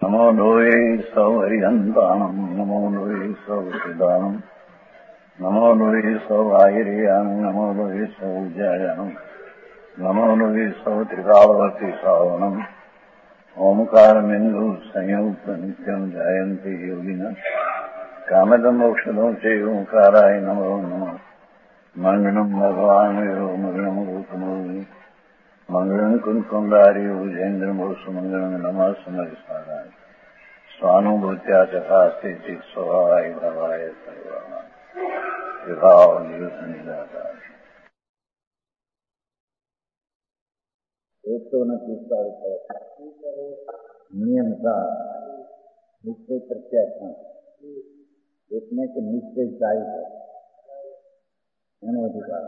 નમો લોહે સૌ હરિહંતાણમ નમો લોહે સૌ સિદ્ધાણમ નમો લોહે સૌ આહિર્યાણમ નમો લોહે સૌ જયાણમ નમો લોહે સૌ ત્રિકાળવતી શ્રાવણમ ઓમકારમિંદુ સંયુક્ત નિત્યમ જાયંતિ યોગિના કામદમ મોક્ષદો છે ઓંકારાય નમો નમઃ મંગળમ ભગવાન મંગળમ ગૌતમો મંગળમ કુંકુંડાર્યો જૈન્દ્રમો સુમંગળમ નમઃ સમરિસ્મરાય સ્વાનુભૂત્યા ચકાસ્તે ચિત સ્વભાવાય ભાવાય સર્વમાં વિભાવ નિયુત નિરાકાર 145 નિયમ का નિશ્ચય પ્રત્યાખ્યાન એટલે કે નિશ્ચય ચાહી है એનો અધિકાર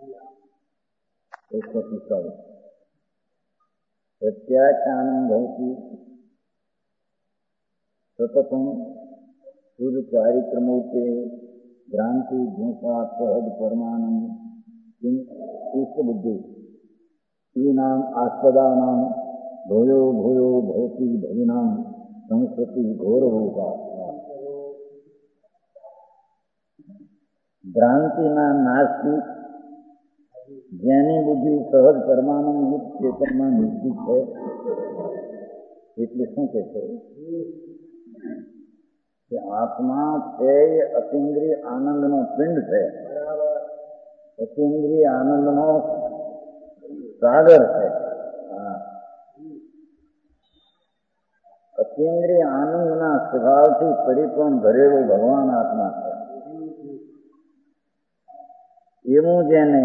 145 પ્રત્યાખ્યાન ભવતી સતતમ શુદ્ધ ચારિત્રમૂર્તે ભ્રાંતિ ભૂષા સહજ પરમાનંદ ઇષ્ટ બુદ્ધિ સ્ત્રીનામ આસ્પદાનામ ભૂયો ભૂયો ભવતી ભવિનામ સંસ્કૃતિ ઘોરભૂતા ભ્રાંતિના નાશથી જેની બુદ્ધિ સહજ પરમાનંદ યુક્ત ચેતનમાં નિશ્ચિત છે એટલે શું કે છે કે આત્મા છે એ અતિન્દ્રિય આનંદનો પિંડ છે, અતિન્દ્રિય આનંદનો સાગર છે. અતિન્દ્રિય આનંદના સ્વભાવથી પરિપૂર્ણ ભરેલો ભગવાન આત્મા છે. એવું જેને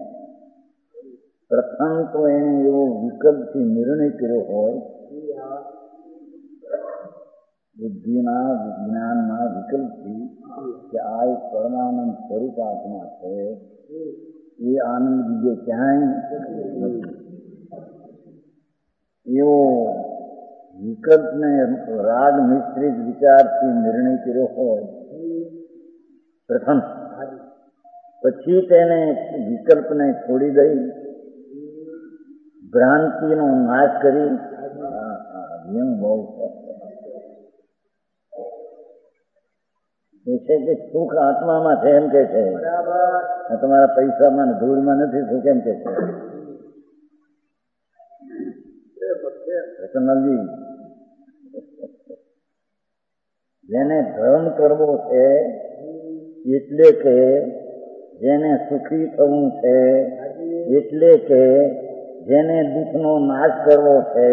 પ્રથમ તો એને એવો વિકલ્પથી નિર્ણય કર્યો હોય, બુદ્ધિના વિજ્ઞાનના વિકલ્પથી કે આ એક પરમાનંદ સ્વરૂપ આત્મા છે, એ આનંદ બીજે ક્યાંય નથી. એવો વિકલ્પને રાગ મિશ્રિત વિચારથી નિર્ણય કર્યો હોય પ્રથમ, પછી તેને વિકલ્પને છોડી દઈ ભ્રાંતિનો નાશ કરી બહુ છે કે સુખ આત્મામાં છે એમ કે છે, તમારા પૈસામાં ધૂળમાં નથી સુખ એમ કે છે. રતનલાલજી, જેને ધર્મ કરવો છે એટલે કે જેને સુખી થવું છે એટલે કે જેને દુઃખનો નાશ કરવો છે,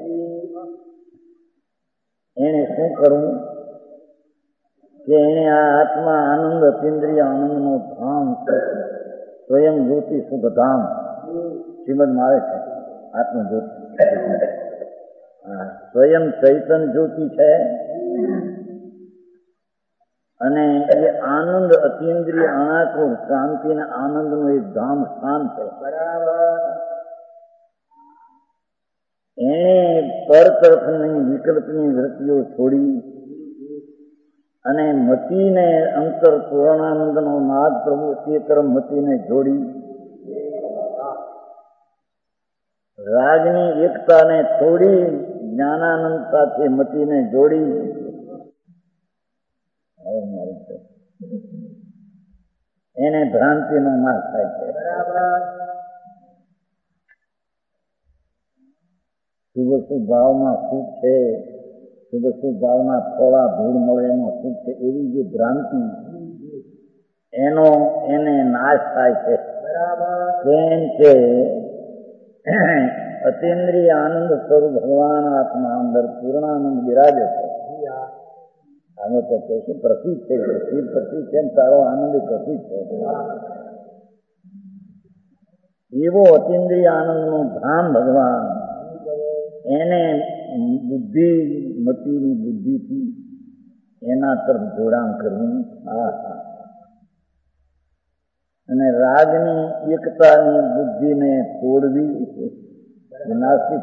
એને શું કરવું કે એને આ આત્મા આનંદ અતિન્દ્રિય આનંદનો ધામ છે, સ્વયં જ્યોતિ શુભધામ શ્રીમદ મારે છે. આત્મજ્યોતિ સ્વયં ચૈતન જ્યોતિ છે અને એ આનંદ અતિન્દ્રિય અનાકુર શાંતિ અને આનંદનું એક ધામ સ્થાન છે. એને પર તરફની વિકલ્પની વૃત્તિઓ છોડી અને મતીને અંતર પૂર્ણાનંદનો નાદ પ્રભુ તે તરફ મતીને જોડી, રાગની એકતાને તોડી જ્ઞાનાનંદ સાથે મતીને જોડી એને ભ્રાંતિનો નાશ થાય છે. શુભ ભાવમાં સુખ છે, શુભ ભાવના થોડા ભીડ મળે એમાં સુખ છે, એવી જે ભ્રાંતિ એને નાશ થાય છે. કેમ કે અતિન્દ્રિય આનંદ સ્વરૂપ ભગવાન આત્મા અંદર પૂર્ણાનંદ બિરાજે છે. આનો તો કહે છે પ્રસિદ્ધ છે, પ્રસિદ્ધ છે તારો આનંદ પ્રસિદ્ધ છે. એવો અતિન્દ્રિય આનંદનું ધામ ભગવાન, એને બુદ્ધિ મતીની બુદ્ધિથી એના તરફ જોડાણ કરવું અને રાગની એકતાની બુદ્ધિને તોડવી નાસ્તિક.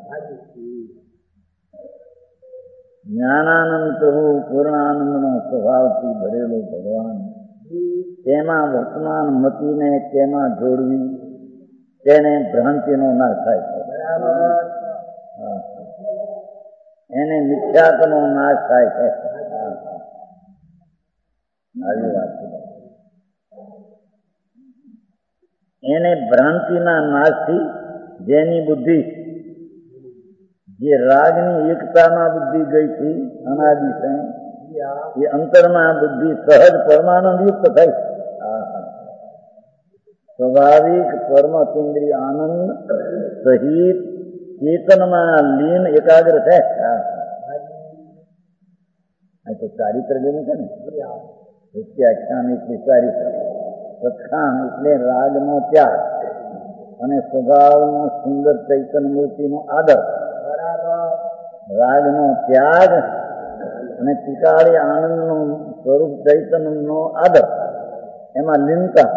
જ્ઞાનાનંદ પ્રભુ પૂર્ણાનંદનો સ્વભાવથી ભરેલો ભગવાન, તેમાં વર્તમાન મતીને તેમાં જોડવી, તેને ભ્રાંતિનો નાશ થાય છે. એને મિથ્યાત્વનો નાશ થાય છે. આવી વાત છે. એને ભ્રાંતિના નાશથી જેની બુદ્ધિ જે રાગની એકતામાં બુદ્ધિ ગઈ હતી અનાદિ એ અંતરમાં બુદ્ધિ સહજ પરમાનંદ યુક્ત થઈ. સ્વાભાવિક પરમચંદ્રી આનંદ સહિત ચેતનમાં લીન એકાગ્ર છે. તો ચારિત્ર જેવું છે ને, પ્રત્યાખ્યાન એટલે ચારિત્ર, પ્રખ્યાન એટલે રાગનો ત્યાગ અને સ્વભાવનો સુંદર ચૈતન્ય મૂર્તિનો આદર. રાગનો ત્યાગ અને પિકાળી આનંદનું સ્વરૂપ ચૈતન્યનો આદર, એમાં લીનતા.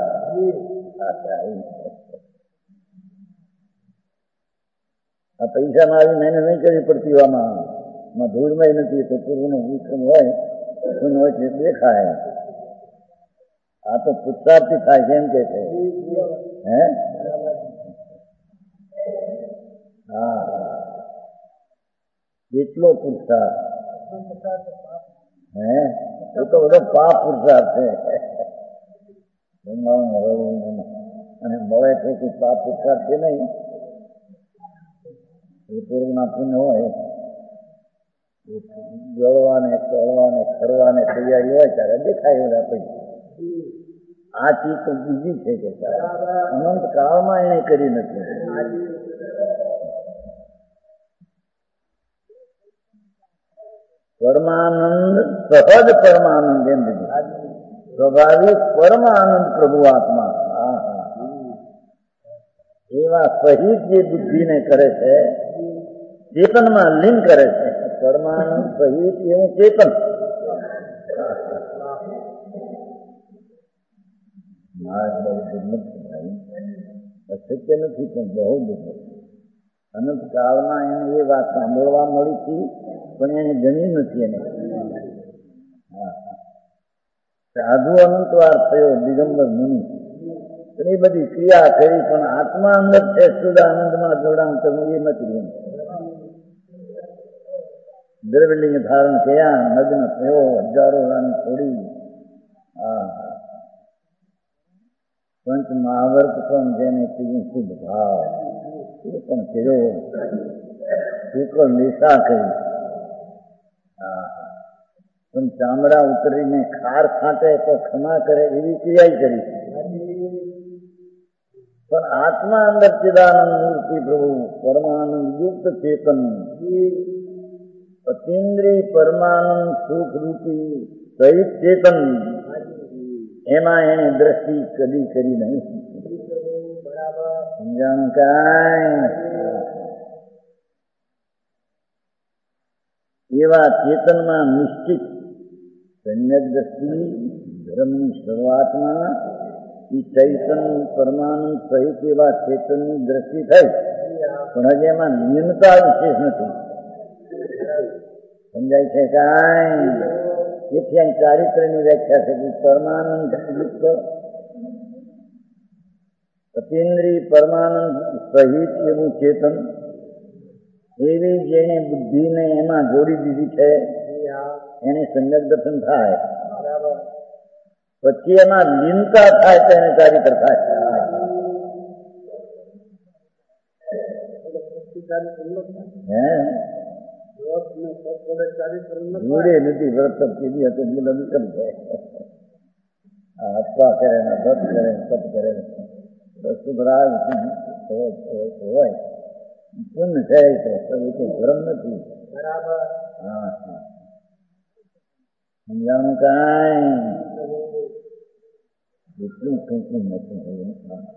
આ પૈસામાં આવી મહેનત નહીં કરવી પડતી. આમાં ધૂળમાં નથી. તો પૂર્વનો વિક્રમ હોય હોય છે દેખાય. આ તો પુરુષાર્થી થાય છે એમ કે છે. હે હા, કેટલો પુરુષાર્થ. હે એ તો બધો પાપ પુરુષાર્થ છે. અને મળે છે કે પાપ પુરુષાર્થ છે નહીં. એ પૂર્વના પુણ્ય હોય, જળવાને ચળવાને ખરવાને તૈયારી હોય ત્યારે દેખાય એવા પૈસા. આ ચીજ તો બીજી છે કે અનંત કાળમાં એને કરી નથી. પરમાનંદ સહજ પરમાનંદ એમ દીધું. સ્વાભાવિક પરમાનંદ પ્રભુ આત્મા. એવા સહિત જે બુદ્ધિને કરે છે, ચેતનમાં લીન કરે છે. પરમાનંદ સહિત એવું ચેતન. શક્ય નથી પણ બહુ દુર્લભ. અનંત કાળમાં એને એ વાત સાંભળવા મળી હતી પણ એને ગણી નથી. એને સાધુ અનંતવાર થયો દિગંબર મુનિ, એ બધી ક્રિયા કરી પણ આત્મા અંદર છે સુદાનંદમાં જોડાણ કરવું એ નથી. દ્રવ્યલિંગ ધારણ થયા, નગ્ન થયો, હજારો રાની છોડી. પંચ મહાવર્ત પણ જેને કીધું શુદ્ધ ભાવ એ પણ કર્યો. શુક્લ નિશા કરી. પણ ચામડા ઉતરીને ખાર છાંટે તો ક્ષમા કરે એવી ક્રિયા કરી. પણ આત્મા અંદર ચિદાનંદ મૂર્તિ પ્રભુ પરમાનંદ યુક્ત ચેતન અતિન્દ્રિય પરમાનંદ સુખ રૂપી સહિત ચેતન, એમાં એને દ્રષ્ટિ કદી કરી નહીં. સમજાણું કાંઈ? એવા ચેતનમાં નિશ્ચિત સમ્યક દ્રષ્ટિ ધર્મની શરૂઆતમાં એ ચૈતન પરમાનંદ સહિત એવા ચેતનની દ્રષ્ટિ થઈ. પણ હજી એમાં નિયમતા વિશેષ નથી. સમજાય છે કાંઈ? એથી અહીં ચારિત્રની વ્યાખ્યા છે કે પરમાનંદ યુક્ત અતિન્દ્રિય પરમાનંદ સહિત એવું ચેતન, એવી જેને બુદ્ધિને એમાં જોડી દીધી છે એને સમ્યક દર્શન થાય. પછી એમાં લીનતા થાય તો એને ચારિત્ર થાય. જોડે નથી વ્રત કીધી હતું બધા નીકળી જાય. અપવા કરે ને વ્રત કરે તપ કરે સુધરાજ હોય પુણ્ય થાય છે એ ધર્મ નથી. હા હા, સમજાણું કાંઈ? એટલું ટૂંકું નથી.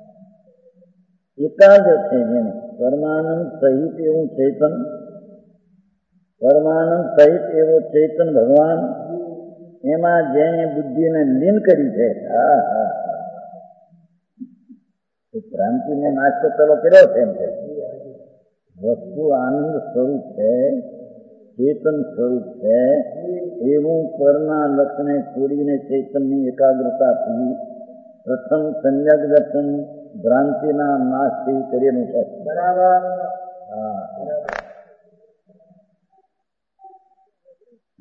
એકાગ્ર છે જેને પરમાનંદ સહિત એવું ચેતન, પરમાનંદ સહિત એવો ચેતન ભગવાન, એમાં જેને બુદ્ધિને લીન કરી છે. હા હા, ક્રાંતિને નાશ તો પેલો કર્યો છે એમ છે. વસ્તુ આનંદ સ્વરૂપ છે, ચેતન સ્વરૂપ છે. એવું પરના લક્ષણે છોડીને ચેતનની એકાગ્રતાથી પ્રથમ સમ્યક દર્શન ભ્રાંતિના નાશથી કરેલું છે. બરાબર. હા,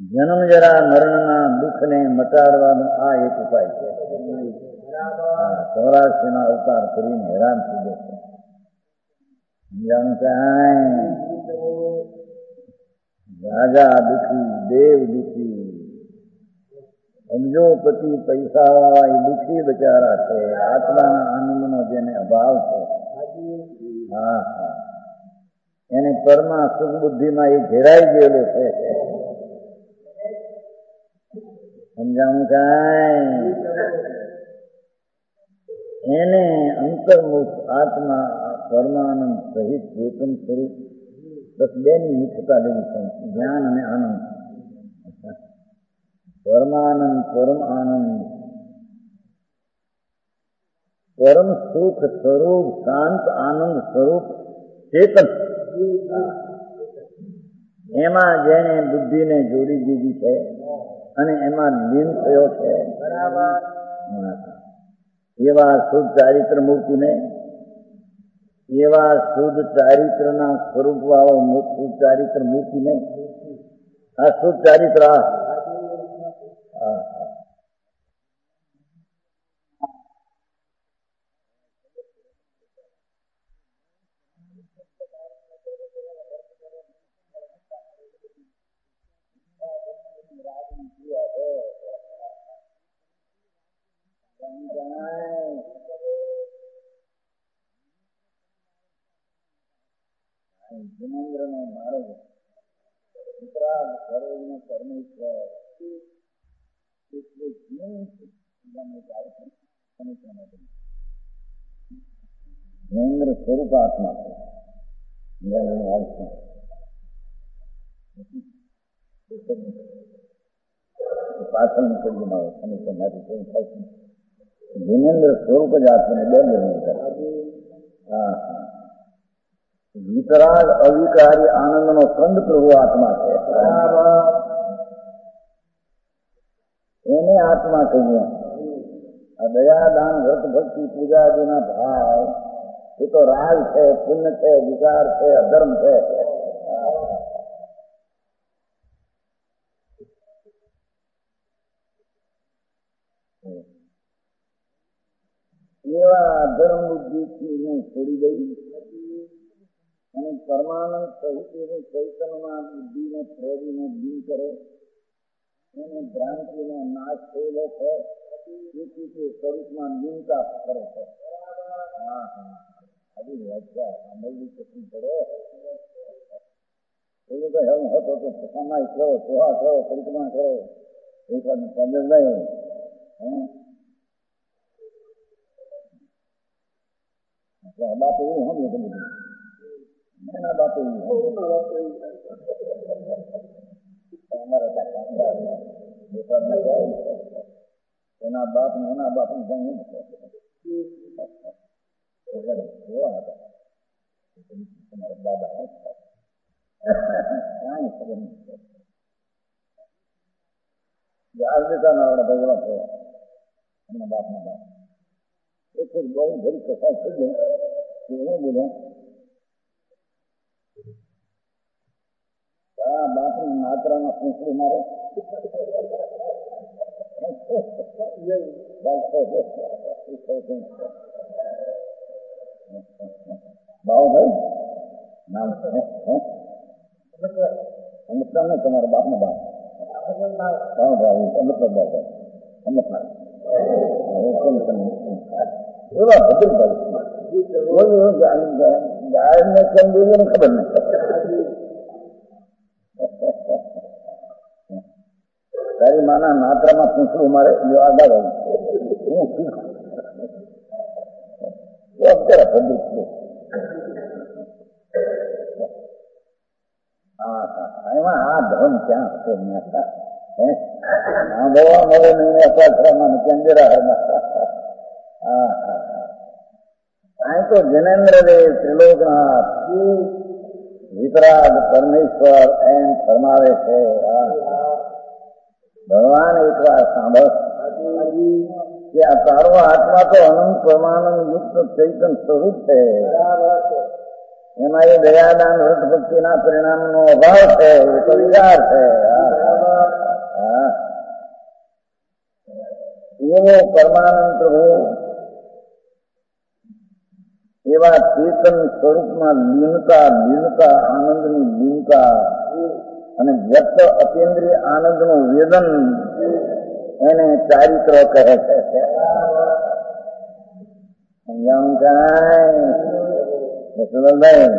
જન્મ જરા મરણના દુઃખને મટાડવાનો આ એક ઉપાય છે. 84 અવતાર કરીને હેરાન થઈ જશે. રાજા દુઃખી, દેવ દુઃખી, અબજોપતિ પૈસા વાળા એ દુઃખી બચારા છે. આત્માના આનંદનો જેને અભાવ છે, હા હા, એને પરમા સુખ બુદ્ધિમાં એ ઘેરાઈ ગયેલો છે. સમજાણું કાંઈ? એને અંતર્મુખ આત્મા પરમાનંદ સહિત ચેતન સ્વરૂપ બસ બેની મુખ્યતા લેવી છે, જ્ઞાન અને આનંદ. પરમાનંદ, પરમ આનંદ, પરમ સુખ સ્વરૂપ, શાંત આનંદ સ્વરૂપ ચેતન, એમાં જેને બુદ્ધિને જોડી દીધી છે અને એમાં લીન થયો છે, એવા શુદ્ધ ચારિત્ર મૂર્તિને, એવા શુદ્ધ ચારિત્રના સ્વરૂપ વાળો શુદ્ધ ચારિત્ર મૂર્તિને, આ શુદ્ધ ચારિત્ર જિનેન્દ્ર નો માર્ગ વિતરાગ સર્વજ્ઞ પરમેશ્વર જિનેન્દ્ર સ્વરૂપ આત્મા છે. પાછળ નીકળીને આવે જિનેન્દ્ર સ્વરૂપ જ આત્માને બે નિર્ણય કરે. હા હા, વિતરાગ અવિકારી આનંદનો કંદ પ્રભુ આત્મા છે. એને આત્મા કહીએ. આ દયા, દાન, વ્રત, ભક્તિ, પૂજા આદિના ભાવ એ તો રાગ છે, પુણ્ય છે, વિકાર છે, અધર્મ છે. એવા અધર્મ બુદ્ધિને છોડી દઈ અને પરમાનંદ સહિત ચૈતન્યમાં બુદ્ધિને પ્રેરીને દૂર કરે, એને ભ્રાંતિનો નાશ થયેલો છે, તેથી તે સ્વરૂપમાં નિંદા કરે છે. હા હા, આવી વ્યાખ્યા સાંભળવી કેટલી પડે. એવું તો એમ હતો તો સમાય કરો, સોહા કરો, પરિક્રમા કરો, એક સમજ નહીં. બાપ એવું સમજે તો બધું એના બાપ એવું એના બાપ ને એના બાપ ને કઈ નથી. તમારા દાદા કાંઈ ખબર નથી. આજતા ના આવડે ભગવાન થયા એમના બાપ ના બાપ એક બહુ ઘડી કથા થઈ ગઈ. શું બોલ્યા? આ બાપ ને માત્રામાં પૂછડું મારે ભાઈ નામ સમજતા ને તમારા બાપ ના બાપ એવા બદલ ગાય ને કેમ જોઈએ ને ખબર નથી. તારી માના નાત્રામાં પૂછવું મારે આગળ એમાં આ ધર્મ ક્યાં હતો? સાંભળવા મળે નહીં અપાત્રામાં કેન્દ્રમાં. હા હા, અહીં તો જિનેન્દ્ર દેવ ત્રિલોકનાથ વિતરાગ પરમેશ્વર એમ ફરમાવે છે. ભગવાન એક વાર સાંભળ કે આ તારો આત્મા તો અનંત પરમાનંદ યુક્ત ચૈતન સ્વરૂપ છે. એમાં એ દયાદાન વ્રત ભક્તિના પરિણામનો અભાવ છે, એ તો વિચાર છે. એવો પરમાનંદ પ્રભુ એવા ચેતન સ્વરૂપમાં લીનતા આનંદની લીનતા અને વ્યક્ત અતિન્દ્રિય આનંદનું વેદન એને ચારિત્ર કહે છે. સમજાવું કાંઈ સુરેશભાઈ?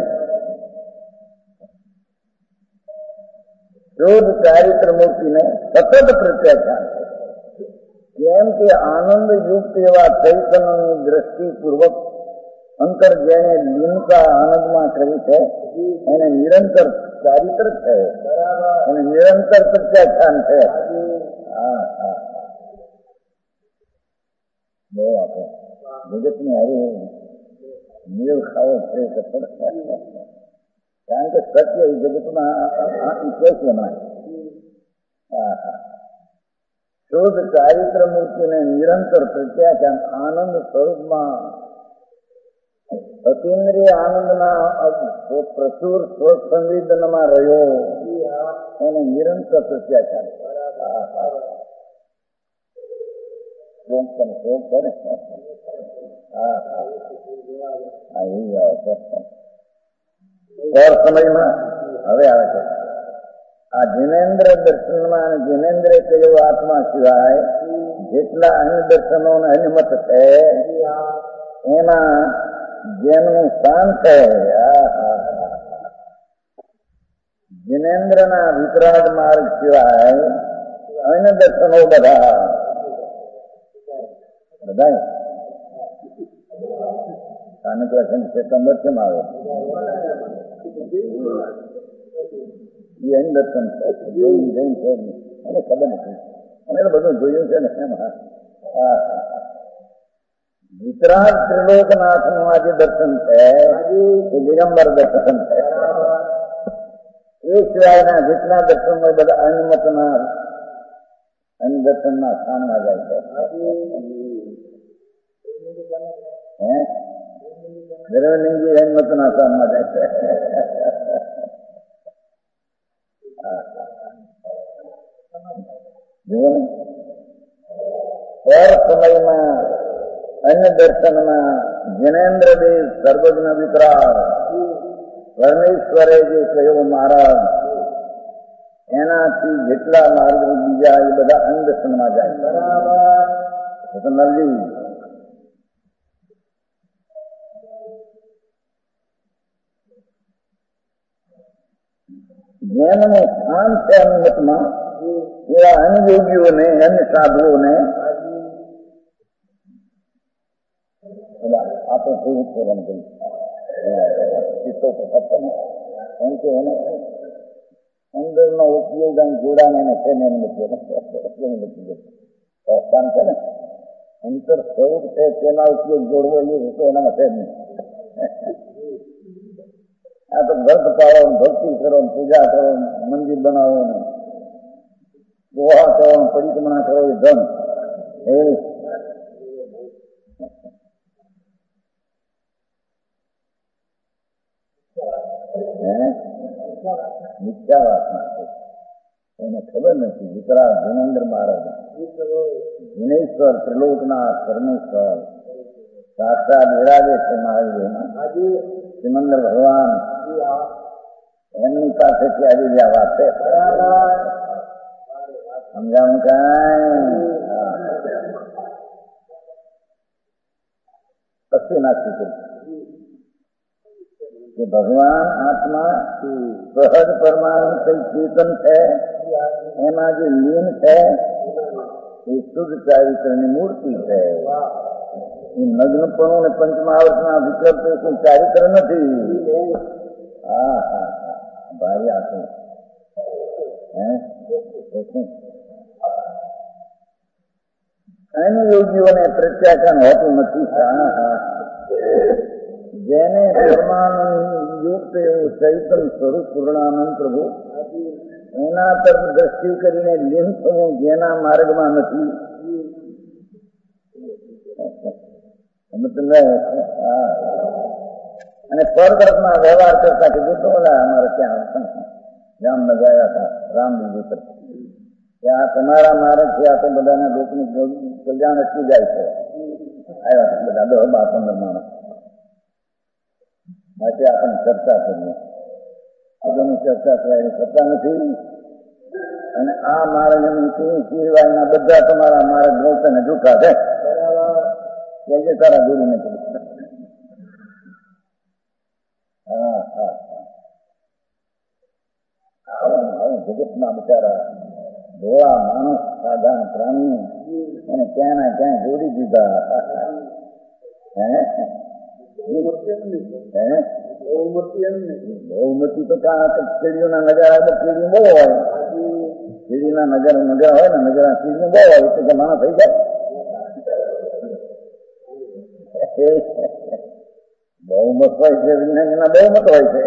શુદ્ધ ચારિત્ર મૂર્તિને સતત પ્રત્યાખ્યાન છે. કેમ કે આનંદ યુક્ત એવા ચૈતન્યની દ્રષ્ટિપૂર્વક અંતર જેને લીનતા આનંદમાં કરી છે એને નિરંતર ચારિત્ર છે, એને નિરંતર પ્રત્યાખ્યાન છે. બહુ આપણે જગતની હારી મેળ ખાવો પડે, કારણ કે સત્ય એ જગતમાં કે છે એમાં. શુદ્ધ ચારિત્ર મૂર્તિને નિરંતર પ્રત્યાખ્યાન આનંદ સ્વરૂપમાં અતિન્દ્રિય આનંદના પ્રચુર સંવેદનમાં રહ્યો એને નિરંતર પ્રત્યાખ્યાન. સમયમાં હવે આવે છે આ જિનેન્દ્ર દર્શનમાં અને જિનેન્દ્રે કયો આત્મા સિવાય જેટલા અન્ય દર્શનો અન્યમત છે એમાં જેમનું સ્થાન છે જિનેન્દ્રના વિતરાગ માર્ગ સિવાય અન્ય દર્શનો બધા સ્થાનિક વચન સેપ્ટેમ્બર કેમ આવે એ અન્ય દર્શન છે, એને ખબર નથી, અને બધું જોયું છે ને એમાં. વિતરાગ ત્રિલોકનાથ નું આ જે દર્શન છે એ દિગંબર દર્શન છે. એ સિવાયના જેટલા દર્શન હોય બધા અનુમતના દર્શનના સ્થાનમાં જાય છે. ધર્મલિંગી અનુમતના સ્થાનમાં જાય છે. જુઓ ને પર સમયમાં અન્ય દર્શનમાં જિનેન્દ્રદેવ સર્વજ્ઞ વિતરાગ પરમેશ્વરે જે કહ્યું મહારાજ એનાથી જેટલા માર્ગ બીજા એ બધા અન્ય દર્શનમાં જાય. નરજી જેમનું સ્થાન છે અનુમતમાં એવા અનુયોગીઓને અન્ય સાધુઓને આપણે જોયું કરવાનું કહ્યું ચિત્તો એમ કે એને અંદરનો ઉપયોગ અને જોડાણ એને છે ને સ્થાન છે ને અંતર સ્વરૂપ છે તેના ઉપયોગ જોડવો એ તો એનામાં છે જ નહીં. આ તો વ્રત પાડો, ભક્તિ કરો, પૂજા કરો, મંદિર બનાવો ને દોહા કરો, પરિક્રમણા કરો એ ધન એ મિથ્યા વાસના છે. એને ખબર નથી. વિતરાગ જિનેન્દ્ર મહારાજ જિનેશ્વર ત્રિલોકનાથ પરમેશ્વર સાક્ષાત વિરાજે છે મહાવીરમાં સિમંદર ભગવાન એમની પાસેથી આવી ગયા વાત છે. સમજાવું કાંઈ? પછી નાખી કરી કે ભગવાન આત્મા સહજ પરમાણુ ચેતન છે, એમાં જે લીન છે એ શુદ્ધ ચારિત્રની મૂર્તિ છે. એ નગ્નપણું અને પંચમહાવર્તના વિકલ્પ કોઈ ચારિત્ર નથી. ભાઈ આખું અનુયોગીઓને પ્રત્યાખ્યાન હોતું નથી. જેને પરમાણુયુક્ત એવું ચૈતન સ્વરૂપ પૂર્ણાનંદ પ્રભુ એના તરફ દ્રષ્ટિ કરીને લીન થવું જેના માર્ગમાં નથી. અને પરતરફના વ્યવહાર કરતા કે જોતો અમારે ત્યાં જામનગર ગયા હતા રામબીજી પર કે આ તમારા માર્ગથી આ તો બધાના લોકનું કલ્યાણ અટકી જાય છે. આવ્યા બધા 10-15 માણસ માટે આપણે ચર્ચા કરીએ. આગળની ચર્ચા કરતા નથી. અને આ માર્ગ સિવાયના બધા તમારા માર્ગ ગૌતમ જૂઠા છે. જે તારા ગુરુ ને જગતમાં બિચારા ભોળા માણસ સાધારણ પ્રાણી એને ક્યાં ના ક્યાં જોડી દીધા. બહુમતી તો કીડીઓના નજારા કીડી બહુ હોય. કીડીના નજર હોય ને નજર કીડી બહુ હોય તો કે માણસ થઈ જાય. બહુમત હોય છે, વિજ્ઞાનીના બહુમત હોય છે.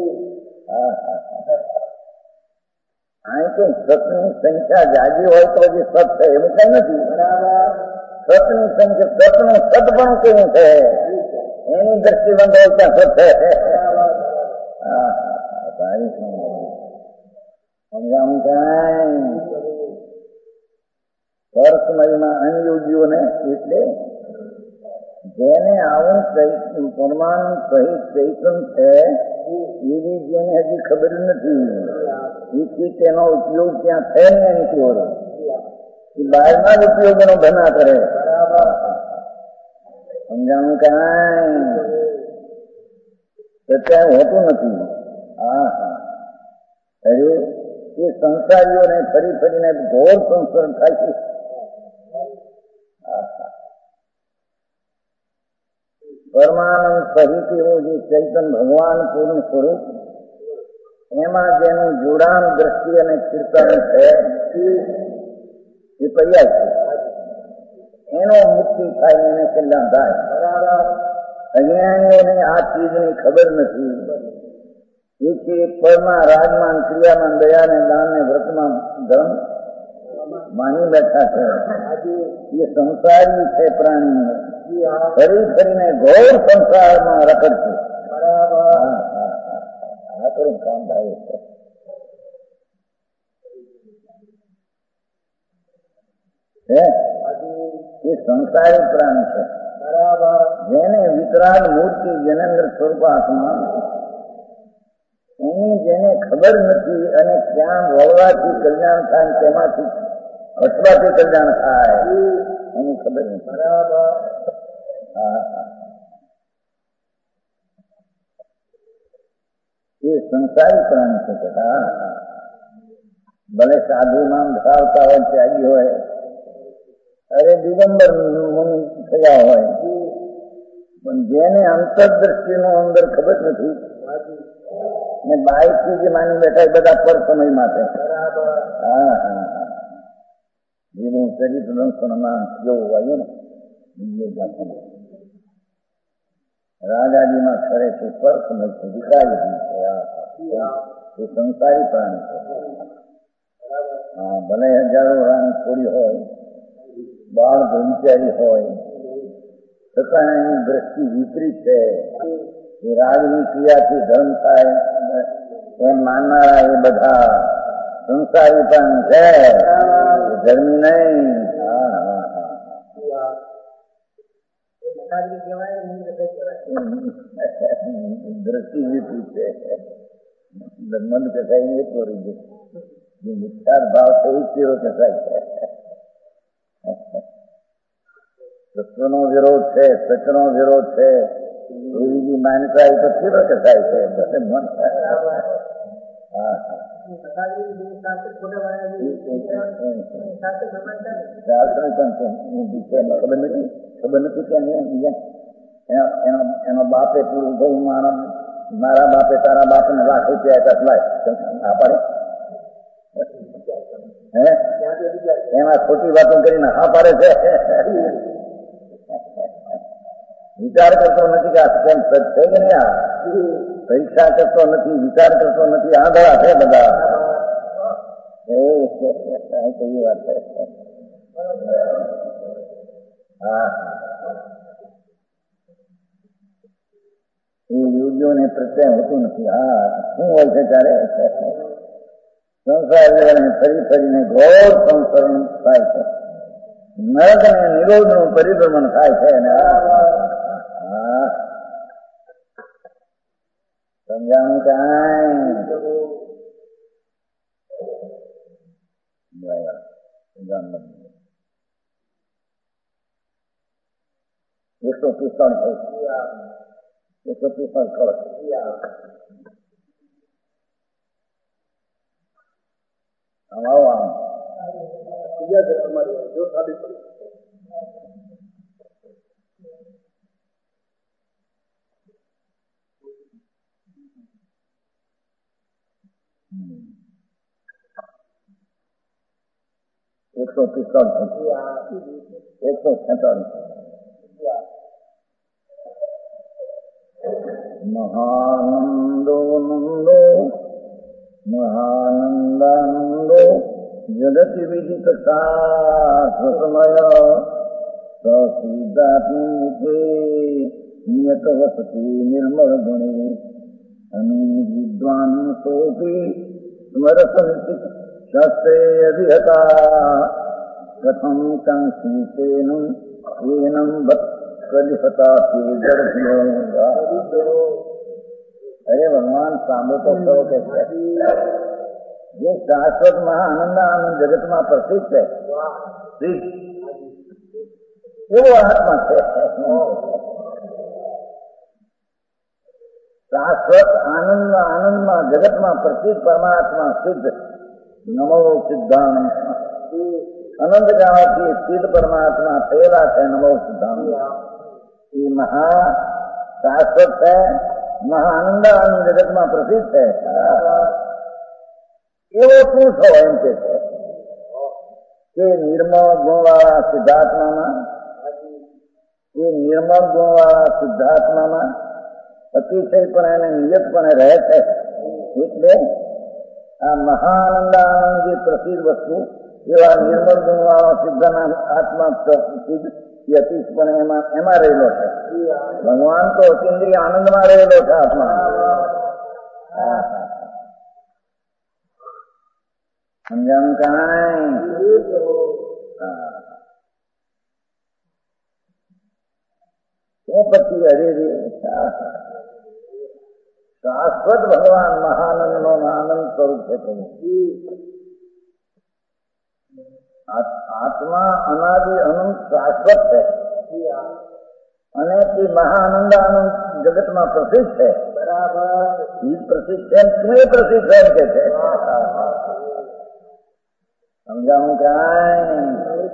અહીં કઈ સતની સંખ્યા જાજી હોય તો હજી સત છે એવું કઈ નથી. સતની સંખ્યા સતનું સત પણ કેવું છે એની દ્રષ્ટિબંધ હોય ત્યાં સત છે. સમજાવું કઈ પરસમયમાં અનયોગીઓને એટલે જેને આવું પરમાણુ સહિત ચૈતન છે એવી જેને હજી ખબર નથી એથી તેનો ઉપયોગ ત્યાં છે ને એની ચોર એ બહારના જ ઉપયોગનો ભના કરે. સમજાણું કઈ ત્યાં હોતું નથી. અરે એ સંસારીઓને ફરી ફરીને ઘોર સંસર્ગ થાય છે. પરમાનંદ સહિત એવું જે ચૈતન ભગવાન પૂર્ણ સ્વરૂપ એમાં જેનું જોડાણ દ્રષ્ટિ અને કીર્તન છે એ પર્યાય છે. એનો મુક્તિ થાય એને કલ્યાણ થાય. અજ્ઞાનીઓને આ ચીજની ખબર નથી. એથી એક પળમાં રાજમાન ક્રિયામાં દયાને દાનને વ્રતમાં ધર્મ માની બેઠા છે. એ સંસારી છે પ્રાણી ફરી ફરીને ઘોર સંસારમાં રખડ છે. આ તો કામ થાય છે. એ સંસારી પ્રાણી છે. જેને વિતરાગ મૂર્તિ જનેન્દ્ર સ્વરૂપ આત્મા એની જેને ખબર નથી અને ક્યાં વળવાથી કલ્યાણ થાય તેમાંથી હટવાથી કલ્યાણ થાય એની ખબર નથી. એ સંસારી પ્રાણી છે. ભલે સાધુ નામ ધરાવતા હોય, ત્યાગી હોય, અરે દિગંબર થયા હોય, પણ જેને અંતરદ્રષ્ટિનો અંદર ખબર નથી ને બાઈકથી જે માની બેઠા એ બધા પર સમય માટે જેનું ચરિત્ર દંશનમાં જેવું આવ્યું ને રાજાજીમાં ખરે છે પર સમય છે વિકારી એ સંસારી પ્રાણી છે. ભલે હજારો રાણી છોડી હોય, બાળ બ્રહ્મચારી હોય, છતાં એની દ્રષ્ટિ વિપરીત છે. એ રાગની ક્રિયાથી ધર્મ થાય એમ માનનારા એ બધા સંસારી પ્રાણી છે, ધર્મી નહીં. દ્રષ્ટિ વિપરીત છે. મન કસાઈ એ તોડી દે. જે વિચાર ભાવ છે એ ચીરો કસાય છે. સત્વનો વિરોધ છે, સચનો વિરોધ છે, એવી બી માન્યતા એ તો ચીરો કસાય છે. મન ખબર નથી કે એનો બાપે પૂરું ગયું મારા બાપે તારા બાપ ને લાખ રૂપિયા લાય પડે એમાં ખોટી વાતો કરીને હા પાડે છે. વિચાર કરતો નથી કે આ કેમ સત છે કે નહીં. આ પરીક્ષા કરતો નથી, વિચાર કરતો નથી. આંધળા છે બધા. કઈ વાત છે. એ યોગીઓને પ્રત્યય હોતું નથી. શું હોય છે ત્યારે સંસાર જીવને ફરી ફરીને ઘોર સંસરણ થાય છે. નરક ને નિરોધ નું પરિભ્રમણ થાય છે. સમજાણું કાંઈ 145 કરો. મહાનંદો નંદો મહાનંદાનંદો જગતિ વિદિત શાસ્ત્રમય સસીદાત્મુખે નિયત વસતિ નિર્મળ ગુણે અને વિદ્વાન સોપી સ્મરસંતિ શાસ્ત્રે અધિહતા કથમ કાંક્ષિતેનું એનમ ભક્ત कलिहता के अरे भगवान सामने तो सब कहते हैं ये शाश्वत महाआनंद आनंद जगत में प्रसिद्ध है. वो आत्मा है. शाश्वत आनंद आनंद में जगत में प्रसिद्ध परमात्मा सिद्ध नमो सिद्धांत अनंत काल की सिद्ध परमात्मा तेरा है. नमो सिद्धांत ये महा शाश्वत है. महाआनंद आनंद जगत में प्रसिद्ध है. ये वो तू छो एम के છે નિર્મળ ગુણવાળા સિદ્ધાત્મામાં એ નિર્મળ ગુણવાળા સિદ્ધાત્મામાં અતિશયપણે અને નિયતપણે રહે છે. એટલે આ મહાઆનંદાનંદ જે પ્રસિદ્ધ વસ્તુ એવા નિર્મળ ગુણવાળો સિદ્ધાના આત્મા પ્રસિદ્ધ એ અતિશયપણે એમાં રહેલો છે. ભગવાન તો અતિન્દ્રિય આનંદમાં રહેલો છે આત્મા. સમજાણું કાંઈ? તો પછી અરે રે શાશ્વત ભગવાન મહાનંદ નો આનંદ સ્વરૂપ છે. આત્મા અનાદિ અનંત શાશ્વત છે અને તે મહાનંદ આનંદ જગતમાં પ્રસિદ્ધ છે. બરાબર પ્રસિદ્ધ છે. તું એ પ્રસિદ્ધ છે એમ કે છે. સમજાવું કાંઈ?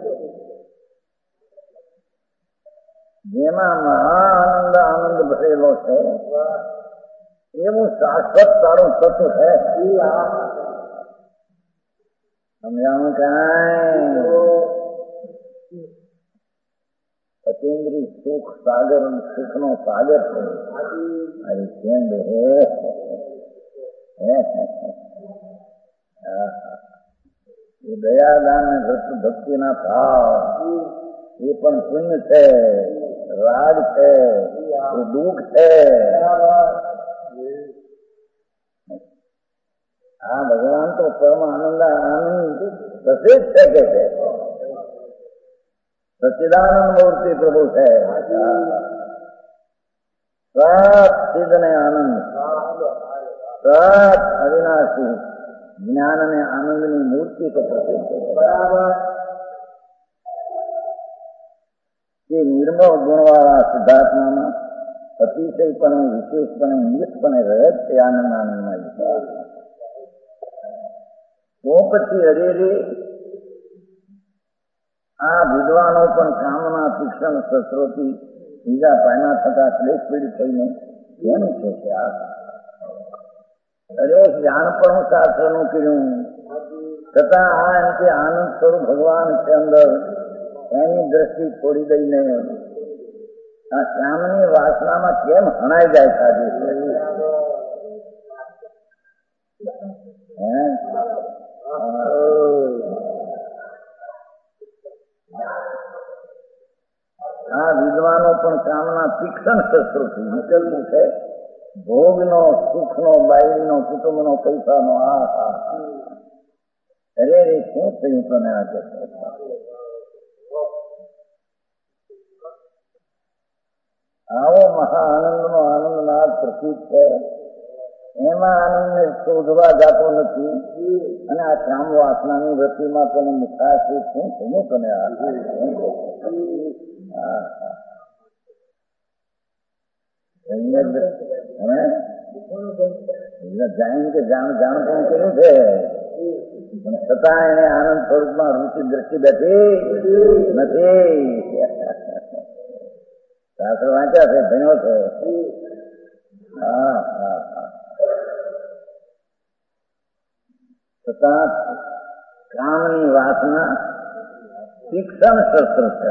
જેમાં મહાનંદ આનંદ ભરેલો છે એવું શાશ્વત તારું તત્વ છે. સમજાવું કાંઈ? અતિન્દ્રિય સુખ સાગર સુખ નો સાગર છે. અરે કેમ બે એ દયાદાન ને ભક્તિ ના ભાવ એ પણ પુણ્ય છે, રાગ છે, એ દુઃખ છે. હા ભગવાન તો પરમ આનંદ આનંદ પ્રસિદ્ધ છે કે છે. સચ્ચિદાનંદ મૂર્તિ પ્રભુ છે. સત સિદ્ધ ને આનંદ, સત અવિનાશી જ્ઞાન અને આનંદ ની મૂર્તિ તો પ્રસિદ્ધ છે. બરાબર એ નિર્મળ ગુણવાળા સિદ્ધાત્મામાં અતિશયપણે વિશેષપણે નિયતપણે રહે છે. આનંદ આનંદમાં તો પછી અરે રે આ વિદ્વાનો પણ કામના શિક્ષણ શસ્ત્રોથી બીજા પાયના થતા ક્લેશ પીડિત થઈને કેમ છે કે આ અરે જાણપણું શાસ્ત્રનું કર્યું છતાં આ એમ કે આનંદ સ્વરૂપ ભગવાન છે અંદર એની દ્રષ્ટિ છોડી દઈને આ શ્યામની વાસનામાં કેમ હણાઈ જાય સાજે આ વિદ્વાનો પણ કામના તીક્ષ્ણ શસ્ત્રોથી નીકળવું છે. ભોગનો, સુખનો, બાયડીનો, કુટુંબનો, પૈસાનો આ અરે રે શું થયું તને આજે? આવો મહા આનંદનો આનંદનાદ પ્રતીત છે, એમાં આનંદને શોધવા જાતો નથી. અને આ કામ વાસનાની વૃત્તિમાં તને મીઠાશ શું થયું તને? જાણ કે જાણ પણ કર્યું છે, પણ છતાં એને આનંદ સ્વરૂપમાં રૂચિ દ્રષ્ટિ બેઠી નથી. શાસ્ત્ર વાંચ્યા છે, ભણ્યો છે. છતાં કામની વાસના શિક્ષણ શસ્ત્ર છે.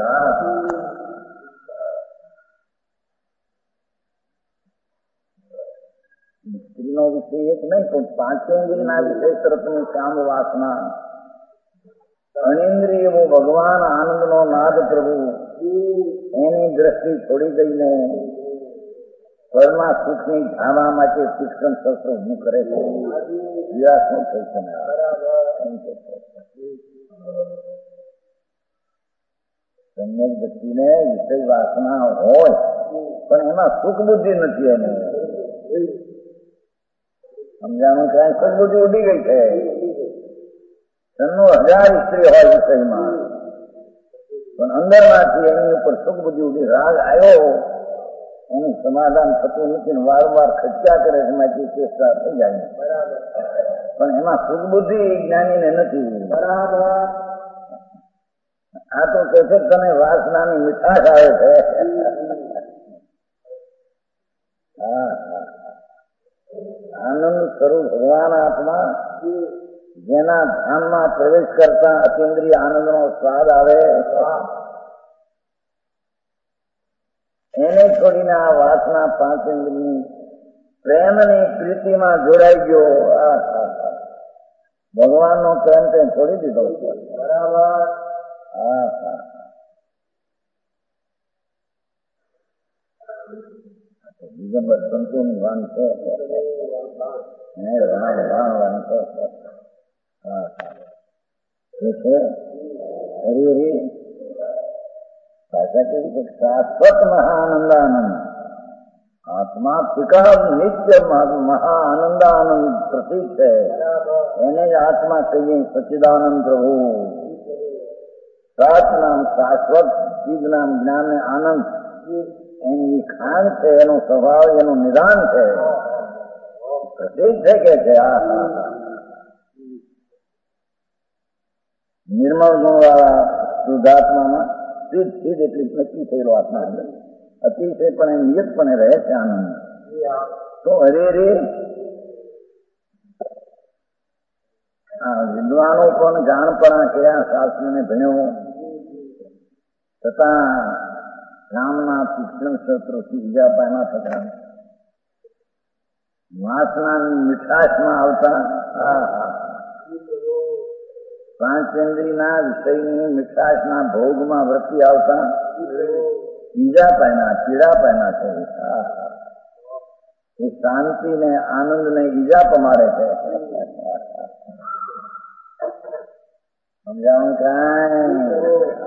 સ્ત્રીનો વિષય એક નહીં, પણ પાંચેન્દ્રિયના વિષય તરફની કામ વાસના, અનિન્દ્રિય ભગવાન આનંદનો નાદ પ્રભુ, એની દ્રષ્ટિ છોડી દઈને ઘરના સુખની ધારણા માટે શિક્ષણ શસ્ત્ર ઊભું કરે છે. વિરાટ શું થઈ છે? સમ્યક વ્યક્તિને વિષય વાસના હોય, પણ એમાં સુખ બુદ્ધિ નથી. એને સમજાણું કે સુખ બુદ્ધિ ઉડી ગઈ છે. 1000 સ્ત્રી હોય વિષયમાં, પણ અંદરમાંથી એની ઉપર સુખ બુદ્ધિ ઉડી, રાગ આવ્યો, એનું સમાધાન થતું નથી. વારંવાર ખચક્યા કરે છે, એમાંથી ચેષ્ટા થઈ જાય, પણ એમાં સુખ બુદ્ધિ જ્ઞાનીને નથી. બરાબર. આ તો કે છે તને વાસનાની મીઠાશ આવે છે. આનંદ સ્વરૂપ ભગવાન આત્મા, જેના ધામમાં પ્રવેશ કરતા અતિન્દ્રિય આનંદનો સ્વાદ આવે, એને છોડીને આ વાસના પાંચેન્દ્રિયની પ્રેમની પ્રીતિમાં જોડાઈ ગયો. ભગવાનનો પ્રેમ તે છોડી દીધો. બરાબર. દિગંબર સંતોની વાન છે, હરિહરિ ભાષા કેવી છે? શાશ્વત મહાઆનંદાનંદ આત્મા પિકા નિત્ય મહાઆનંદાનંદ પ્રતીક છે. એને જ આત્મા કહીએ સચ્ચિદાનંદ પ્રભુ. સાત નામ શાશ્વત, ચીજ નામ જ્ઞાન ને આનંદ, એની ખાન છે, એનો સ્વભાવ, એનું નિદાન છે, પ્રતીક છે કે છે. નિર્મળ ગુણ વાળા શુદ્ધાત્મામાં સ્થિત એટલી નક્કી થયેલો આત્મા અંદર અતિશય પણ નિયતપણે રહે છે આનંદ. તો હરે વિદ્વાનો પણ જાણપણા કર્યા, શાસ્ત્રને ભણ્યો, છતાં કામના તીક્ષ્ણ શસ્ત્રોથી બીજા પાના થતા, વાસનાની મીઠાશમાં આવતા, પાંચેન્દ્રિયના વિષયની મીઠાશના ભોગમાં વૃત્તિ આવતા બીજા પાના, પીડા પાના છે. એ શાંતિ ને આનંદ ને ઈજા પમાડે છે. સમજાવું કાંઈ?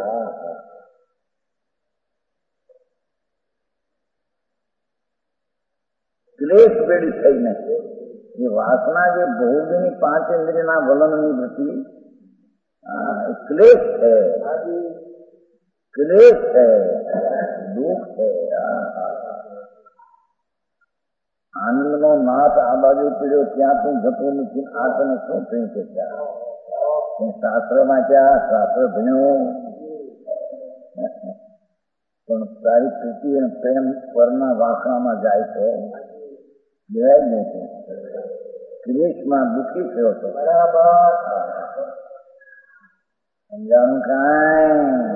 ક્લેશ પેડી થઈને એ વાસના જે ભોગની પાંચેન્દ્રિયના વલણની વૃત્તિ, ક્લેશ છે, ક્લેશ છે, દુઃખ છે. આનંદનો નાથ આ બાજુ પીડ્યો, ત્યાં તું જતો નથી. આ તને શું થયું છે? શાસ્ત્ર વાંચ્યા, શાસ્ત્ર ભણ્યો, પણ તારી પ્રીતિ અને પ્રેમ પરના વાસણામાં જાય છે, દેવાય જ નહીં. ક્લેશમાં દુઃખી થયો છે. બરાબર. સમજાવું કાંઈ?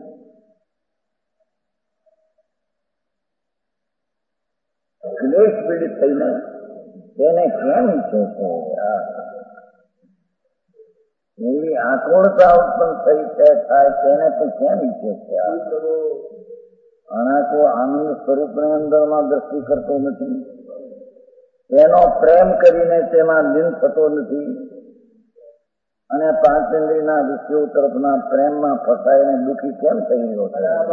ક્લેશ પીડિત થઈને તેને કેમ ઈચ્છે છે? એવી આકુળતા ઉત્પન્ન થઈ છે, થાય તેને તું કેમ ઈચ્છે છે? આના તો આનંદ સ્વરૂપની અંદરમાં દ્રષ્ટિ કરતો નથી, તેનો પ્રેમ કરીને તેમાં લીન થતો નથી. અને પાંચેન્દ્રિયના વિષયો તરફના પ્રેમમાં ફસાઈને દુઃખી કેમ થઈ રહ્યો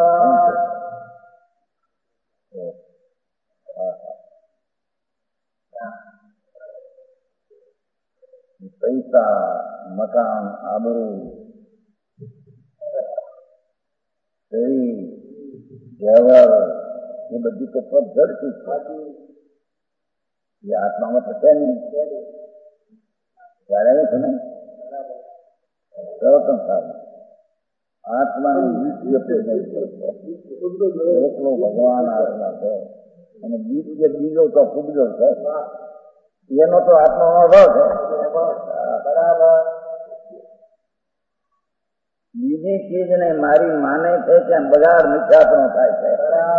છે? પૈસા, મકાન, આબરૂ, શરીર, વ્યવહાર એ બધી તો પદધરતી છે. એ આત્મામાં થશે નહીં ત્યારે છે ને આત્માની એટલો ભગવાન આત્મા છે અને બીજો તો પૂજ્યો છે એનો તો આત્મામાં ભાવ છે. બીજી ચીજને મારી માને છે ત્યાં બગાડ મિથ્યાપણો થાય છે.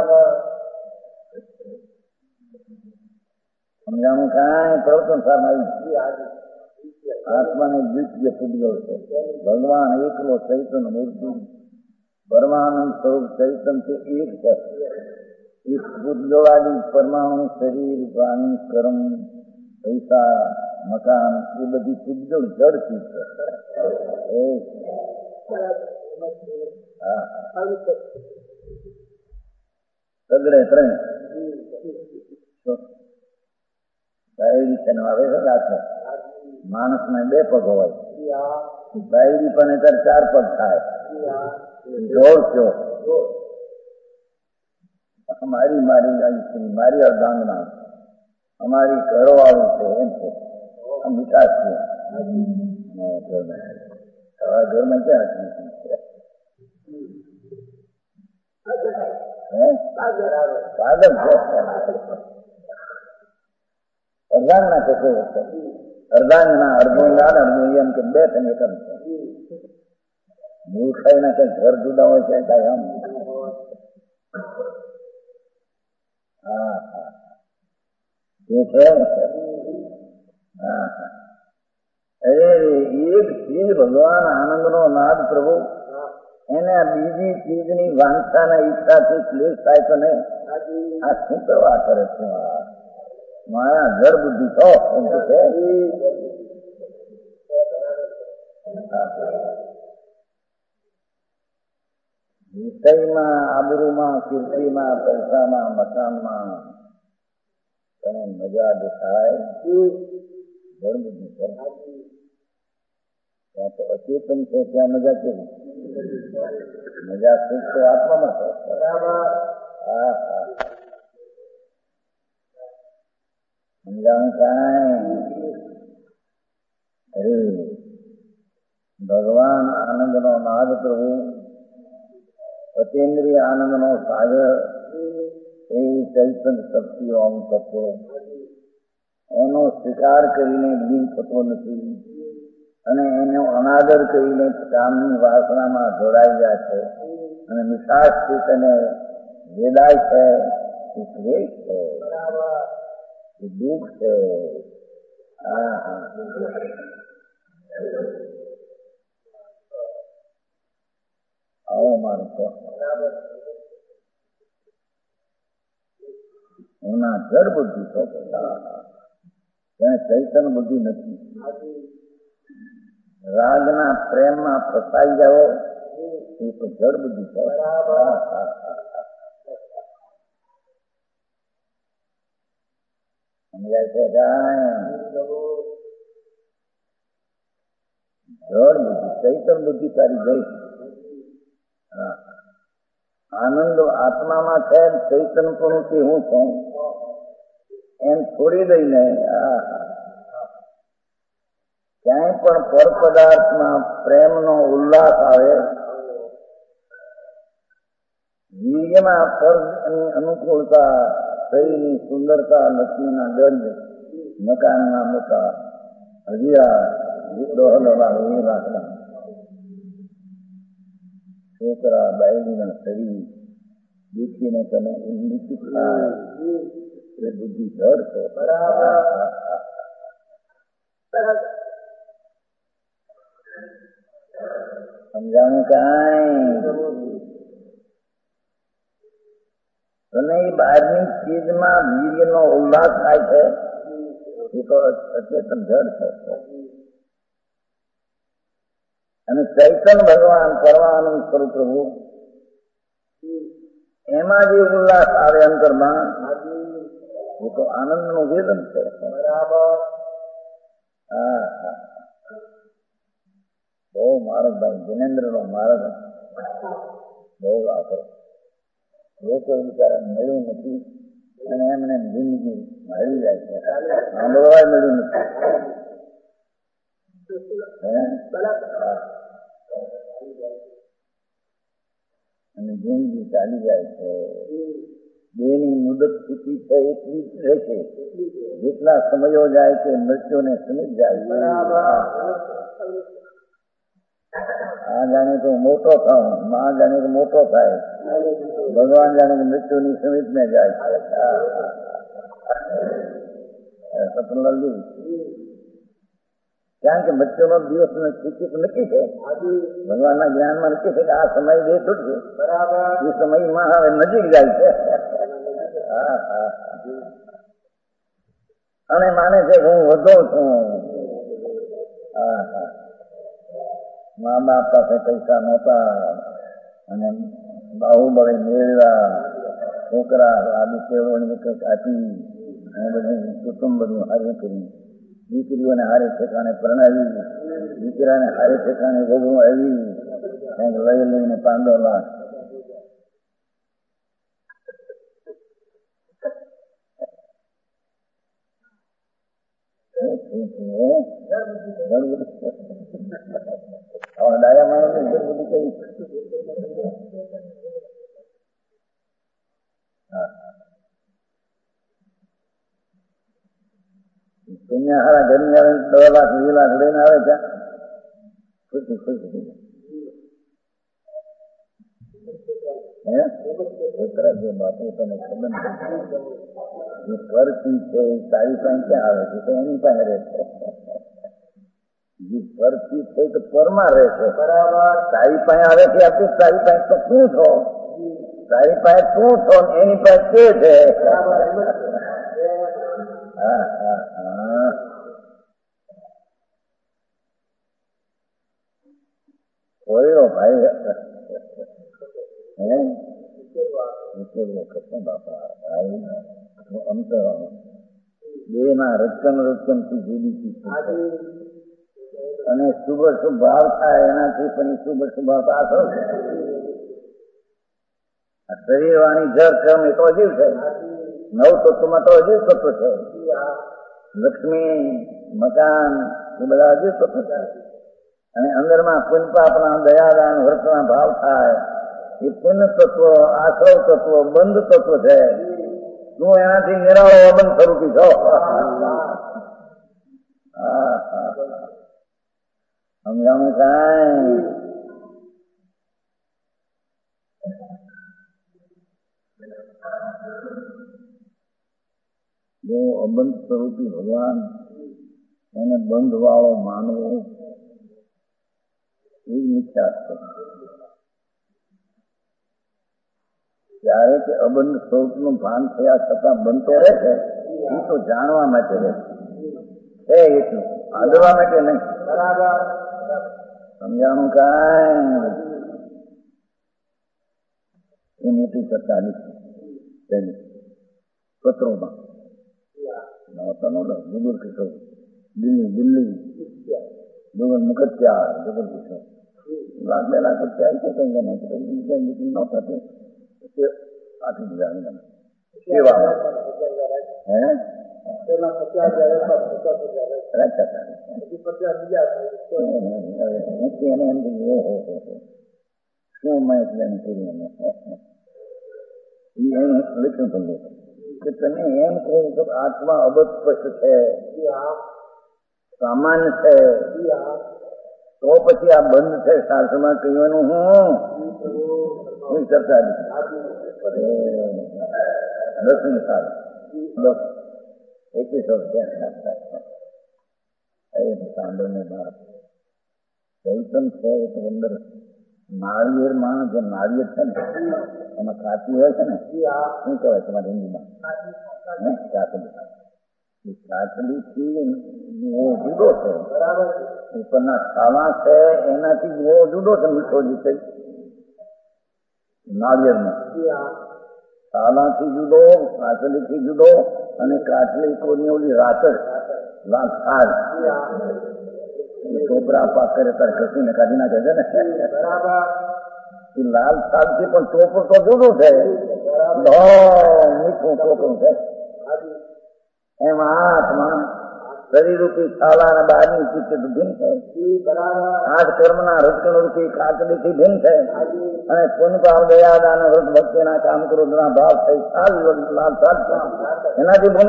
સમજાણું કાંઈ પ્રવર્તન સારી આત્માને દ્વિતીય પૂજ્યો છે. ભગવાન એકલો ચૈતન્ય મૂર્તિ પરમાનંદ સ્વરૂપ ચૈતન્ય તે એક છે. એક પૂજ્યોવાદી પરમાણુ શરીર પ્રાણી કર્મ પૈસા મકાન એ બધી પૂજ્યો જડથી છે. સગડે ત્રણ ડાયરી તેને આવે છે રાખે. માણસ ને 2 પગ હોય, ડાયરી પણ ત્યારે 4 પગ થાય. જોર કયો મારી મારી અર્ધાંગના અમારી ઘરવાળું છે એમ છે. આ વિકાસ છે ઘરમાં ક્યાં અર્ધાંગના કશો અર્ધાંગના અર્ધોંગાન અર્ધોયમ કે 2 સંગઠન છે. મૂર્ખાઈના કઈ ઘર જુદા હોય છે કઈ આમ એક ચીજ ભગવાન આનંદનો નાદ પ્રભુ એને બીજી ચીજની વાંછાના ઈચ્છાથી ક્લેશ થાય તો નહીં. આ શું કરવા કરે છે? મારા જળ બુદ્ધિ તો એમ કે છે. વિષયમાં આબરૂમાં કીર્તિમાં પૈસામાં મકાનમાં તને મજા દેખાય જળ બુદ્ધિ છે. ત્યાં તો અચેતન છે ત્યાં મજા કેવી? મજા સુખ તો આત્મામાં છે. સમજાવું કાંઈ? અરે ભગવાન આનંદનો નાદ પ્રભુ અતેન્દ્રિય આનંદનો સાગર એવી ચૈતન્ય શક્તિઓ અમુક તત્વો એનો સ્વીકાર કરીને લીન થતો નથી અને એનો અનાદર કરીને કામની વાસનામાં જોડાઈ જાય છે અને નિશાસથી તેને વેદાય છે. એ ક્લેશ છે, એ દુઃખ છે. આવો મારું તો એના જળ બુદ્ધિ તો ત્યાં ચૈતન્ય બુદ્ધિ નથી. રાગના પ્રેમમાં ફસાઈ જાઓ એ તો જળ બુદ્ધિ છે. સમજાય છે જળ બુદ્ધિ. ચૈતન્ય બુદ્ધિ તારી ગઈ. આનંદ આત્મામાં છે ચૈતન્ય પણ કે હું છું એમ છોડી દઈને ક્યાંય પણ પર પદાર્થમાં પ્રેમનો ઉલ્લાસ આવે, વીર્યમાં પરની અનુકૂળતા, શરીરની સુંદરતા, લક્ષ્મીના ગંજ, મકાનના મોટા હજીરા ડોહલવા રાખના છોકરા બાયડીના શરીર દેખીને તને ઉન્નતિ થાય એ બુદ્ધિ જળ છે. સમજાણું કાંઈ? અને એ બહારની ચીજમાં વીર્યનો ઉલ્લાસ થાય છે એ તો અચેતન જળ છે. અને ચૈતન્ય ભગવાન પરમાનંદ સ્વરૂપ પ્રભુ એમાં જે ઉલ્લાસ આવે અંતરમાં એ તો આનંદનું વેદન છે. બરાબર. હા હા, બહુ માર્ગ ભાઈ જિનેન્દ્રનો માર્ગ બહુ આખો. લોકો બિચારા મળ્યું નથી અને એમને જિંદગી મળી જાય છે. સાંભળવા મળ્યું નથી અને જિંદગી ચાલી જાય છે. બેની મુદત સ્થિતિ છે એટલી જ રહે છે. જેટલા સમયો જાય છે મૃત્યુને સમીપ જાય છે. આ જાણે તો મોટો થાવ, માં જાણે કે મોટો થાય, ભગવાન જાણે કે મૃત્યુની સમીપ ને જાય છે. સતનલાલજી, કારણ કે મૃત્યુનો દિવસ સ્થિતિ નક્કી છે. ભગવાનના જ્ઞાનમાં નક્કી છે કે આ સમય જે છૂટશે એ સમયમાં હવે નજીક જાય છે. અને માને છે કે હું વધુ છું. મા બાપ પાસે પૈસા નહોતા અને બાહુબળી મેળવ્યા, છોકરા આદિ કેળવણી આપી અને બધું કુટુંબ બધું હારે કર્યું. દીકરીઓને હારે ઠેકાણે પરણાવી, દીકરાને હારે ઠેકાણે વહુ આવી, લઈ લઈને 15 લાખ. ડાયા માણસ બધું કઈ કન્યા હારા ઘરની આવે 10 લાખ 20 લાખ લઈને આવે છે. ખુશી ખુશી થઈ જાય. બાપુ તને ખબર જે પરથી છે એ તારી પાસે ક્યાં આવે છે? તો એની પાસે રહે છે. જે પરથી છે તો પરમાં રહે છે. બરાબર. તારી પાસે આવે છે આપી તારી પાસે તો શું છો? તારી પાસે શું છો એની પાસે કે છે. હા હા હા. કોયડો ભાઈ બાપા ભાઈ અંતર બે ના રચન થી જુદી અને શુભ શુભ ભાવ થાય એનાથી પણ શુભ શુભ ભાવ પાછો છે. શરીર વાણી જળ કર્મ એ તો અજીવ છે. 9 તત્વમાં તો અજીવ તત્વ છે. લક્ષ્મી મકાન એ બધા અજીવ તત્વ છે. અને અંદરમાં પુણ્ય પાપના દયાદાન વર્તના ભાવ થાય એ પુણ્ય તત્વ, આશ્રવ તત્વ, બંધ તત્વ છે. તું એનાથી નિરાળો અબંધ સ્વરૂપી છો. સમજાણું કાંઈ જો અબંધ સ્વરૂપી ભગવાન એને બંધ વાળો માનવો એ મિથ્યા છે. ત્યારે કે અબંધ સ્વરૂપનું ભાન થયા છતાં બનતો રહે છે એ તો જાણવા માટે રહે છે એટલું, આદરવા માટે નહીં. બરાબર. સમજાણું કાંઈ એ મોટી ચર્ચા લીધી પત્રોમાં જુગલ કિશોર દિલ્હી જુગલ મુખત્યાર જુગલ કિશોર 2 લાખ રૂપિયા છે કઈ નહીં ન થતું આપી દીધા સેવામાં. શું માહિતી કરી લખ્યું તમને કે તમે એમ કહો તો આત્મા અબસ્પષ્ટ છે, સામાન્ય છે, તો પછી આ બંધ છે શાસ્ત્રમાં કહેવાનું હું ચર્ચા 10મી સાલ 21 સાંભળને બાપ ચૈતન છે એ તો અંદર નાળિયેરમાં જે નાળિયેર છે ને એમાં કાચી હોય છે ને શું કહેવાય તમારે હિન્દીમાં? કાચલી. એ કાચલી થી જુદો છે. બરાબર. ઉપરના છાલા છે એનાથી બહુ જુદો છે મીઠો જીતે નાળિયેરનો છાલાથી જુદો, કાચલીથી જુદો, અને કાચલી કોની ઓલી રાતર લાલ છાલ ટોપરા પાક કરે ત્યારે ઘસીને કાઢી નાખે છે ને એ લાલ છાલ થી પણ ટોપરું તો જુદું છે, મીઠું ટોપરું છે. એમાં આત્મા શરીર રૂપી છાલા અને બહારની ચિત્ત ભિન્ન છે. આઠ કર્મના રચણ રૂપી કાચલીથી ભિન્ન છે. અને પુનભાવ દયાદાન વ્રત ભક્તિના કામ ક્રોધના ભાવ થઈ છાલ લાલ છાલ એનાથી ભિન્ન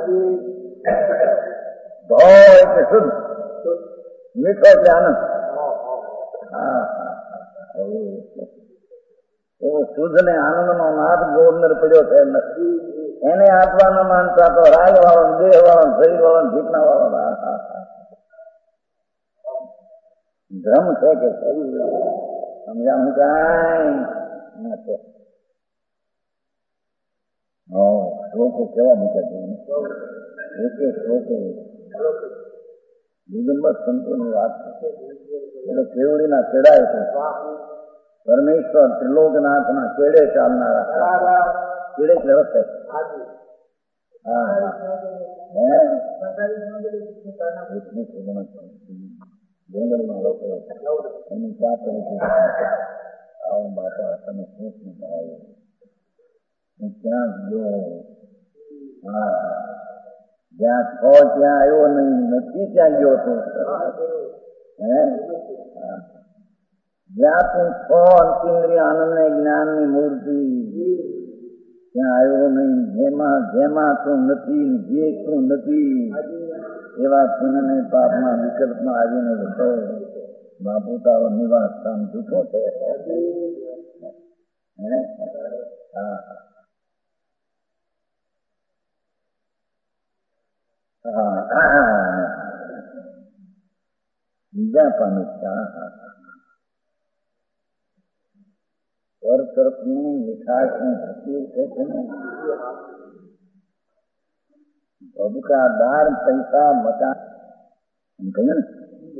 ભાવ એટલે શુદ્ધ, મીઠો એટલે આનંદ. એવો શુદ્ધ ને આનંદ નો નાદ ગોળનર પડ્યો છે એને આત્મા ન માનતા તો રાગ વાળો, દેહ વાળો, શરીર વાળો, જીતના વાળો ધ્રમ છે કે સમજાવું કઈ નથી. શ્લોકો કેવા મૂક્યા છે, એક શ્લોકો દિગંબર સંતોની વાત છે. એટલે કેવડીના કેળાય છે પરમેશ્વર ત્રિલોકનાથના કેડે ચાલનારા કેડે એટલે રસ્તે. જંગલમાં લોકો એની સાથે આવું બાપા તમે શું શું થાય ત્યાં ગયો. જ્યાં છો ત્યાં આવ્યો નહીં, નથી ત્યાં ગયો તું. જ્યાં તું છો અંતિન્દ્રિય આનંદ ને જ્ઞાન ની મૂર્તિ ત્યાં આવ્યો નહીં. જેમાં તું નથી, જે તું નથી એવા પુણ્યને પાપમાં વિકલ્પમાં આવીને હતો. બાપુ તારો નિવાસ સ્થાન જૂઠો છે. બીજા પામી પર તરફની મીઠાશની તસવીર છે ને ભબકાદાર પૈસા મકાન કહ્યું ને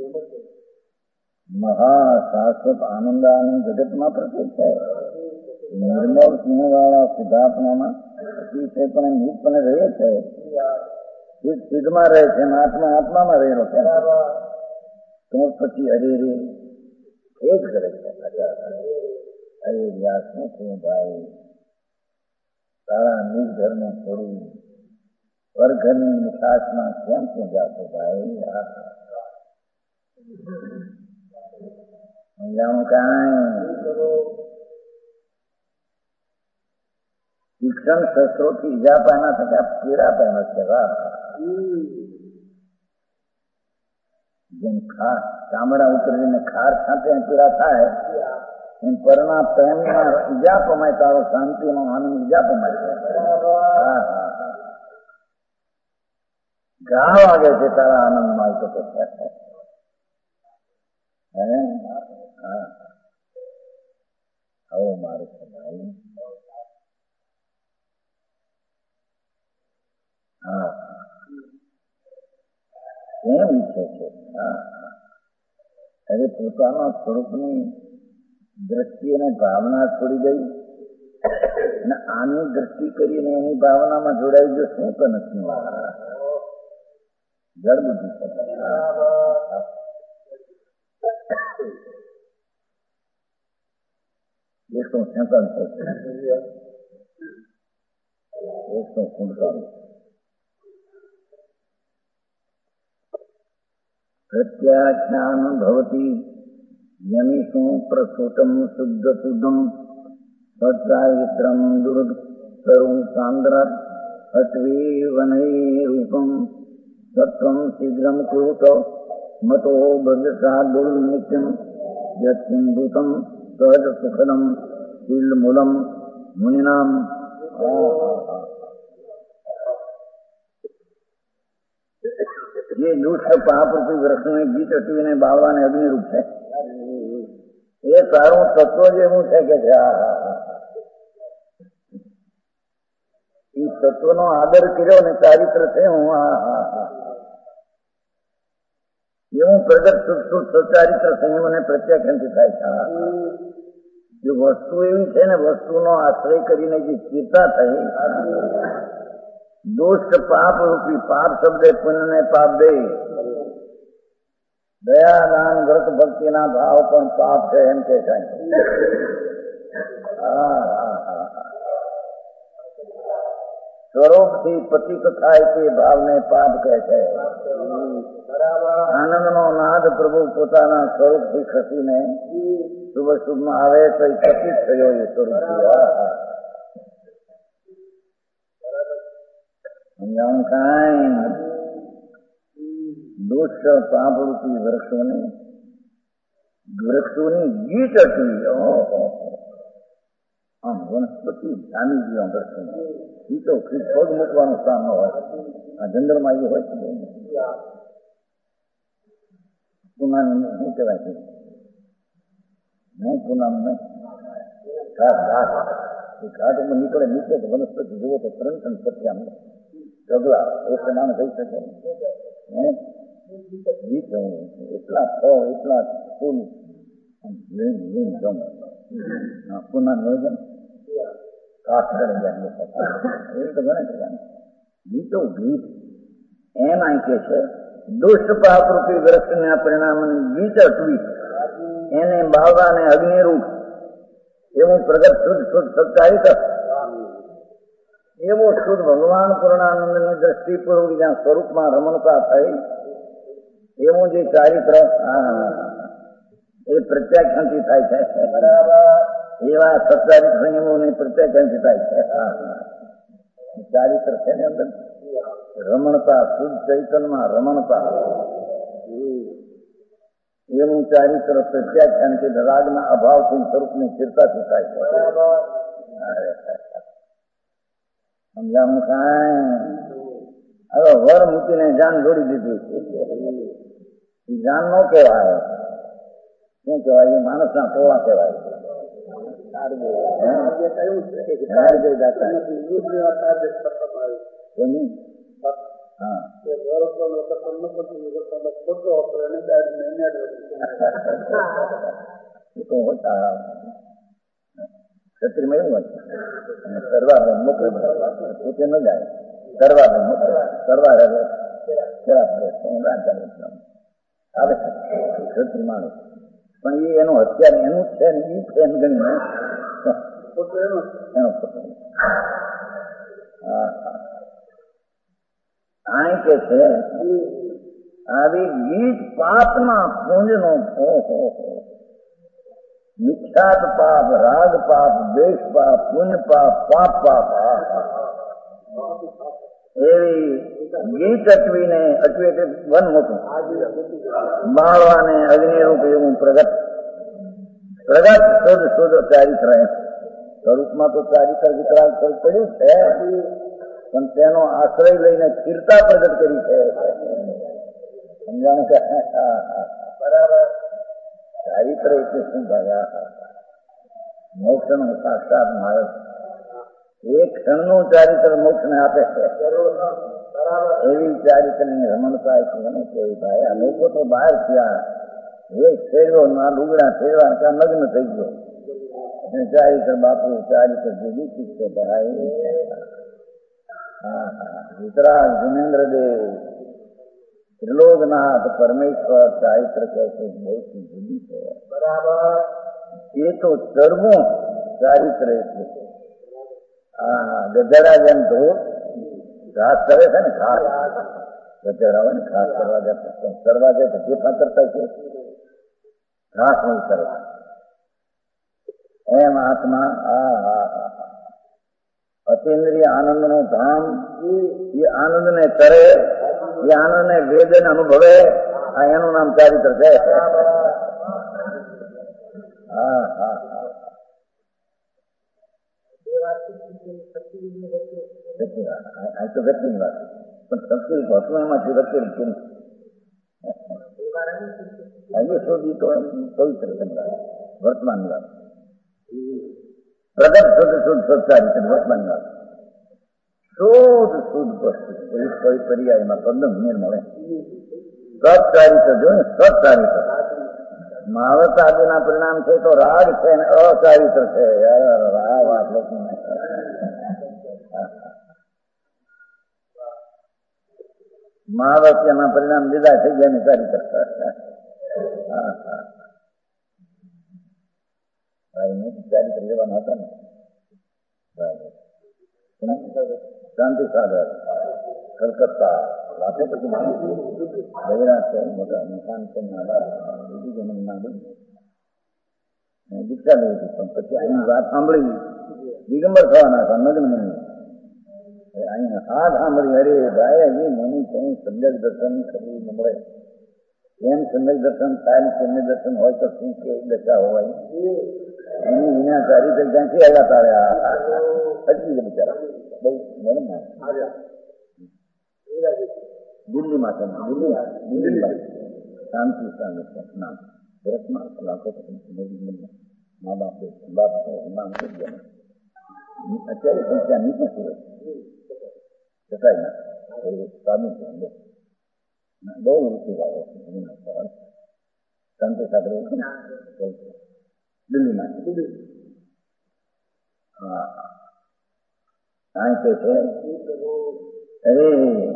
મહા શાશ્વત આનંદાની જગતમાં પ્રત્યેક છે. નિર્મળ સિંહ વાળા શુદ્ધાત્મામાં અતિશય પણ નિત પણ રહે છે. સિદ્ધમાં રહે છે, આત્મા આત્મામાં રહેલો છે. તો પછી અરે રે એ જ કરે છે. અરે વ્યાસ શું થયું ભાઈ, તારા નિજ ઘરને છોડી પરઘરની મીઠાશમાં કેમ શું જાતો ભાઈ? સમજાવું કાંઈ? શિક્ષણ શસ્ત્રોથી ઈજા પાના થતા પીડા પાના છે. જેમ ખાર ચામડા ઉતરીને ખાર ખાતે પીડા થાય એમ પરના પ્રેમમાં ઈજા પમાય, તારો શાંતિનો આનંદ ઈજા પમાય છે. ઘા વાગે છે તારા આનંદમાં તો આવો મારું છે ભાઈ. કેમ ઈચ્છે છે? હવે પોતાના સ્વરૂપની દ્રષ્ટિ અને ભાવના છોડી ગઈ અને આની દ્રષ્ટિ કરીને એની ભાવનામાં જોડાઈ ગયો. શું તો નથી જળ બુદ્ધિ છે. એકસો 47 પ્રત્યાખ્યાન ભવતી યમિષું પ્રસૂતમ શુદ્ધ શુદ્ધમ સત્રાયિત્રમ દુર્ગરું સાંદ્ર અટ્વી વનૈરૂપમ સત્વમ શીઘ્રમ કૃત મતો ભદ્રતા દુર્નિત્યમ યત્સિંધુતમ સહજ સુખદમ શીલમૂલમ મુનિનામ. જે દુષ્ટ પાપ રૂપી વૃક્ષને ગીત અટવીને બાળવાને અગ્નિરૂપ છે. એ સારું તત્વ જેવું છે કે એ તત્વનો આદર કર્યો ને ચારિત્ર છે. હું એવું પ્રગટ શુદ્ધ શુદ્ધ સચારિત્ર સંયમને પ્રત્યાખ્યાનથી થાય છે. જો વસ્તુ એવી છે ને, વસ્તુનો આશ્રય કરીને જે સ્થિરતા થઈ, દુષ્ટ પાપ રૂપી, પાપ શબ્દે પુણ્યને પાપ દે, દયા દાન વ્રત ભક્તિના ભાવ પણ પાપ છે એમ કે થાય. સ્વરૂપથી પતિત થાય તે ભાવને પાપ કહે છે. આનંદનો નાદ પ્રભુ પોતાના સ્વરૂપથી ખસીને શુભ શુભમાં આવે તો એ પતિત થયો એ સ્વરૂપ. કઈ દુષ્ટ પાપરૂપી વૃક્ષોની ગીત હતી. આમ વનસ્પતિ જામી ગયો વૃક્ષો ગીતો પગ મૂકવાનો સ્થાન ન હોય. આ જંગલમાં એવું હોય છે. પૂનમ શું કહેવાય છે? નહીં પૂનમ નહીં, ઘાટ ઘાટ એ ઘાટમાં નીકળે નીચે તો વનસ્પતિ જુઓ તો ત્રણ પત્યા ઢગલા એક નામ થઈ શકે. ગીત એટલા ફળ, એટલા ફૂલ પૂનમ નિયોજન કાશ કરે જાય એવી તો ગણે છે. ગીતો ગીત એમ અહીં કે છે, દુષ્ટ પાપરૂપી વૃક્ષના પરિણામ ગીત અટવી એને બાવવાને અગ્નિરૂપ એવું પ્રગટ શુદ્ધ શુદ્ધ સત્તાહિત એવો શુદ્ધ ભગવાન પૂર્ણાનંદની દ્રષ્ટિપૂર્વક જ્યાં સ્વરૂપમાં રમણતા થઈ એવું જે ચારિત્ર એ પ્રત્યાખ્યાનથી થાય છે. એવા સત્ચારિત સંયમોને પ્રત્યાખ્યાનથી થાય છે. ચારિત્ર છે ને અંદર રમણતા, શુદ્ધ ચૈતન્યમાં રમણતા, એવું ચારિત્ર પ્રત્યાખ્યાનથી રાગના અભાવથી સ્વરૂપની સ્થિરતાથી થાય છે. સમજાવું કાંઈ? હવે વર મૂકીને જાન જોડી દીધી. જાન નો કહેવાય. શું કહેવાય? એ માણસના ટોળા કહેવાય. છત્રીમાં એવું હોય અને સરવારને મોકલે પોતે ન જાય. સરવારને મોકલે, સરવાર આવે છે છત્રી માણસ, પણ એ એનું હથિયાર એનું જ છે ને એ છે એમ ગણીને એનો પોતે. અહીં કે છે આવી ગીત પાપના પુંજનો મિથ્યાત પાપ, રાગ પાપ, દેશ પાપ, પુણ્ય પાપ, પાપ પાપ એવી ગીત અટવીને અટવી એટલે વન મોટું બાળવાને અગ્નિરૂપ એવું પ્રગટ શુદ્ધ શુદ્ધ ચારિત્ર. સ્વરૂપમાં તો ચારિત્ર વિકરાળ પડ્યું છે, પણ તેનો આશ્રય લઈને સ્થિરતા પ્રગટ કરી છે. સમજાણું કે બરાબર? ચારિત્ર એટલે શું ભાઈ? મોક્ષ નો સાક્ષાત માર્ગ. એક ક્ષણનું ચારિત્ર મોક્ષ ને આપે છે. એવી ચારિત્રની રમણતા મને કેવી ભાઈ? આ લોકો તો બહાર થયા, એક ફેરવો ના લુગડા ફેરવા ત્યાં લગ્ન થઈ ગયો. ચારિત્ર બાપુ ચારિત્ર જુદી ચીજ છે ભાઈ. વિતરાગ જિનેન્દ્રદેવ, ત્રિલોકનાથ પરમેશ્વર ચારિત્ર કહે છે બહુ જુદી છે. બરાબર? એ તો ચરવું ચારિત્ર એટલે ગધેડા જેમ ઢોર ઘાસ કરે છે ને, ઘાસ ગધેડા હોય ને ઘાસ કરવા જાય, કરવા જાય તો જે કરતા છે ઘાસ નહીં કરે. એમ આત્મા અતિન્દ્રિય આનંદ નું ધામ એ આનંદ ને કરે, એ આનંદ ને વેદન અનુભવે, આ એનું નામ ચારિત્ર છે. આ તો વ્યક્તિની વાત, પણ શક્તિ ભગવાનમાંથી વ્યક્તિ હજી સુધી તો પવિત્ર વર્તમાનની વાત, પ્રગટ શુદ્ધ શુદ્ધ સત્ચારિત્ર વર્તમાનની વાત, શુદ્ધ શુદ્ધ વસ્તુ કોઈ પર્યાયમાં પદમ નિર્મળે સત્ચારિત્ર જો ને સત્ચારિત્ર મહાવત આદિના પરિણામ છે તો રાગ છે ને અચારિત્ર છે. આ વાત લોકોને મહાવત્યના પરિણામ લીધા થઈ ગયા ને ચારિત્ર. ચારિત્ર લેવાના હતા ને શાંતિ સાગર કલકત્તા લાખો પછી મોટા મકાન દીક્ષા લેવી હતી. પણ પછી આની વાત સાંભળી દિગંબર થવાના હતા નગ્ન મની. અહીંયા હાથ સાંભળી અરે ભાઈ હજી મની કઈ સંજક દર્શન કરવું ન મળે. એમ સંજક દર્શન થાય કેમને દર્શન હોય તો શું કેવી દશા હોય એની વિના ચારી ક્યાંથી આવ્યા તારે અટકી ગયા બિચારા બહુ ગરમ દિલ્હીમાં છે દિલ્હીમાં શાંતિ નામ ભરતમાં લાખો મા બાપ નામ થઈ ગયા અત્યારે સંખ્યા નીચે હોય છતાંય ના સ્વામી છે બહુ રૂચિ વાળો શાંતિ સાથે દિલ્હીમાં હા કે છે અરે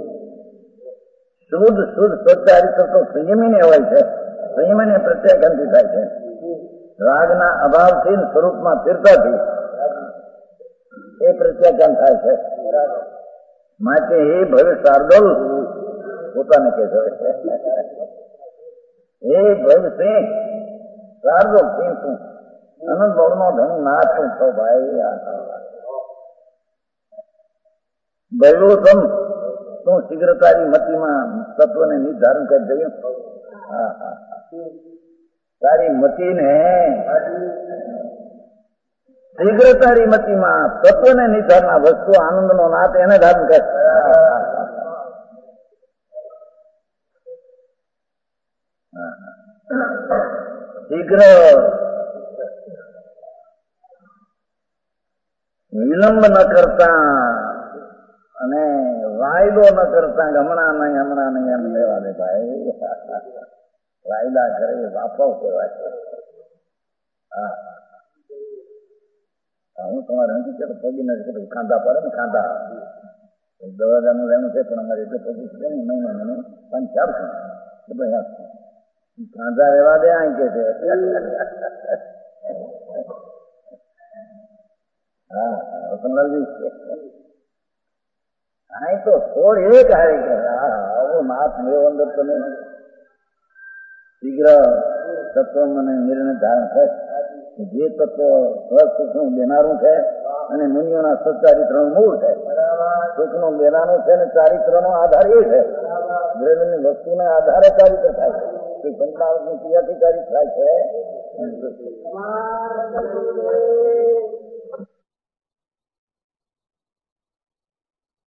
શુદ્ધ સચ્ચારિત્ર તો સંયમીને હોય છે. સંયમીને પ્રત્યાઘાતથી થાય છે. રાગના અભાવથી સ્વરૂપમાં સ્થિરતાથી એ પ્રત્યાઘાત થાય છે. માટે એ ભવ્ય શાર્દુલ પોતાને કહે છે એ ભવ્ય સિંહ શાર્દુલ સિંહ છું અનંત બહુનો ધન ના છું છો ભાઈ. ભૈરોતમ તું શીઘ્ર તારી મતીમાં તત્વને નિર્ધારણ કરી દઉં. તારી મતીને શીઘ્ર તારી મતીમાં તત્વને નિર્ધારણ આ વસ્તુ આનંદનો નાથ એને ધારણ કર. શીઘ્ર વિલંબ ન કરતા અને વાયદો ન કરતા હમણાં નહીં એમ લેવા દે ભાઈ. વાયદા કરે વાપો કહેવાય છે. હું તમારે નથી કહેતો પગી નથી કહેતો ખાંધા પડે ને ખાંધા દવાજાનું લેવું છે પણ અમારે એટલે પગી છે ને મહિને મને 5-4 ભાઈ ખાંધા રહેવા દે અહીં કે છે. અહીં તો છોડ એક હારે કે આવો નાથ મેળવો અંદર તમે શીઘ્ર તત્વ મને નિર્ણય ધારણ થાય. જે તત્વ સુખનું દેનારું છે અને મુનિઓના સચ્ચારિત્રનું મૂળ છે. સુખનું દેનારું છે અને ચારિત્રનો આધાર એ છે. દ્રવ્યની વસ્તુના આધારે ચારિત્ર થાય છે. પંચાવતની ક્રિયાથી ચારિત્ર થાય છે.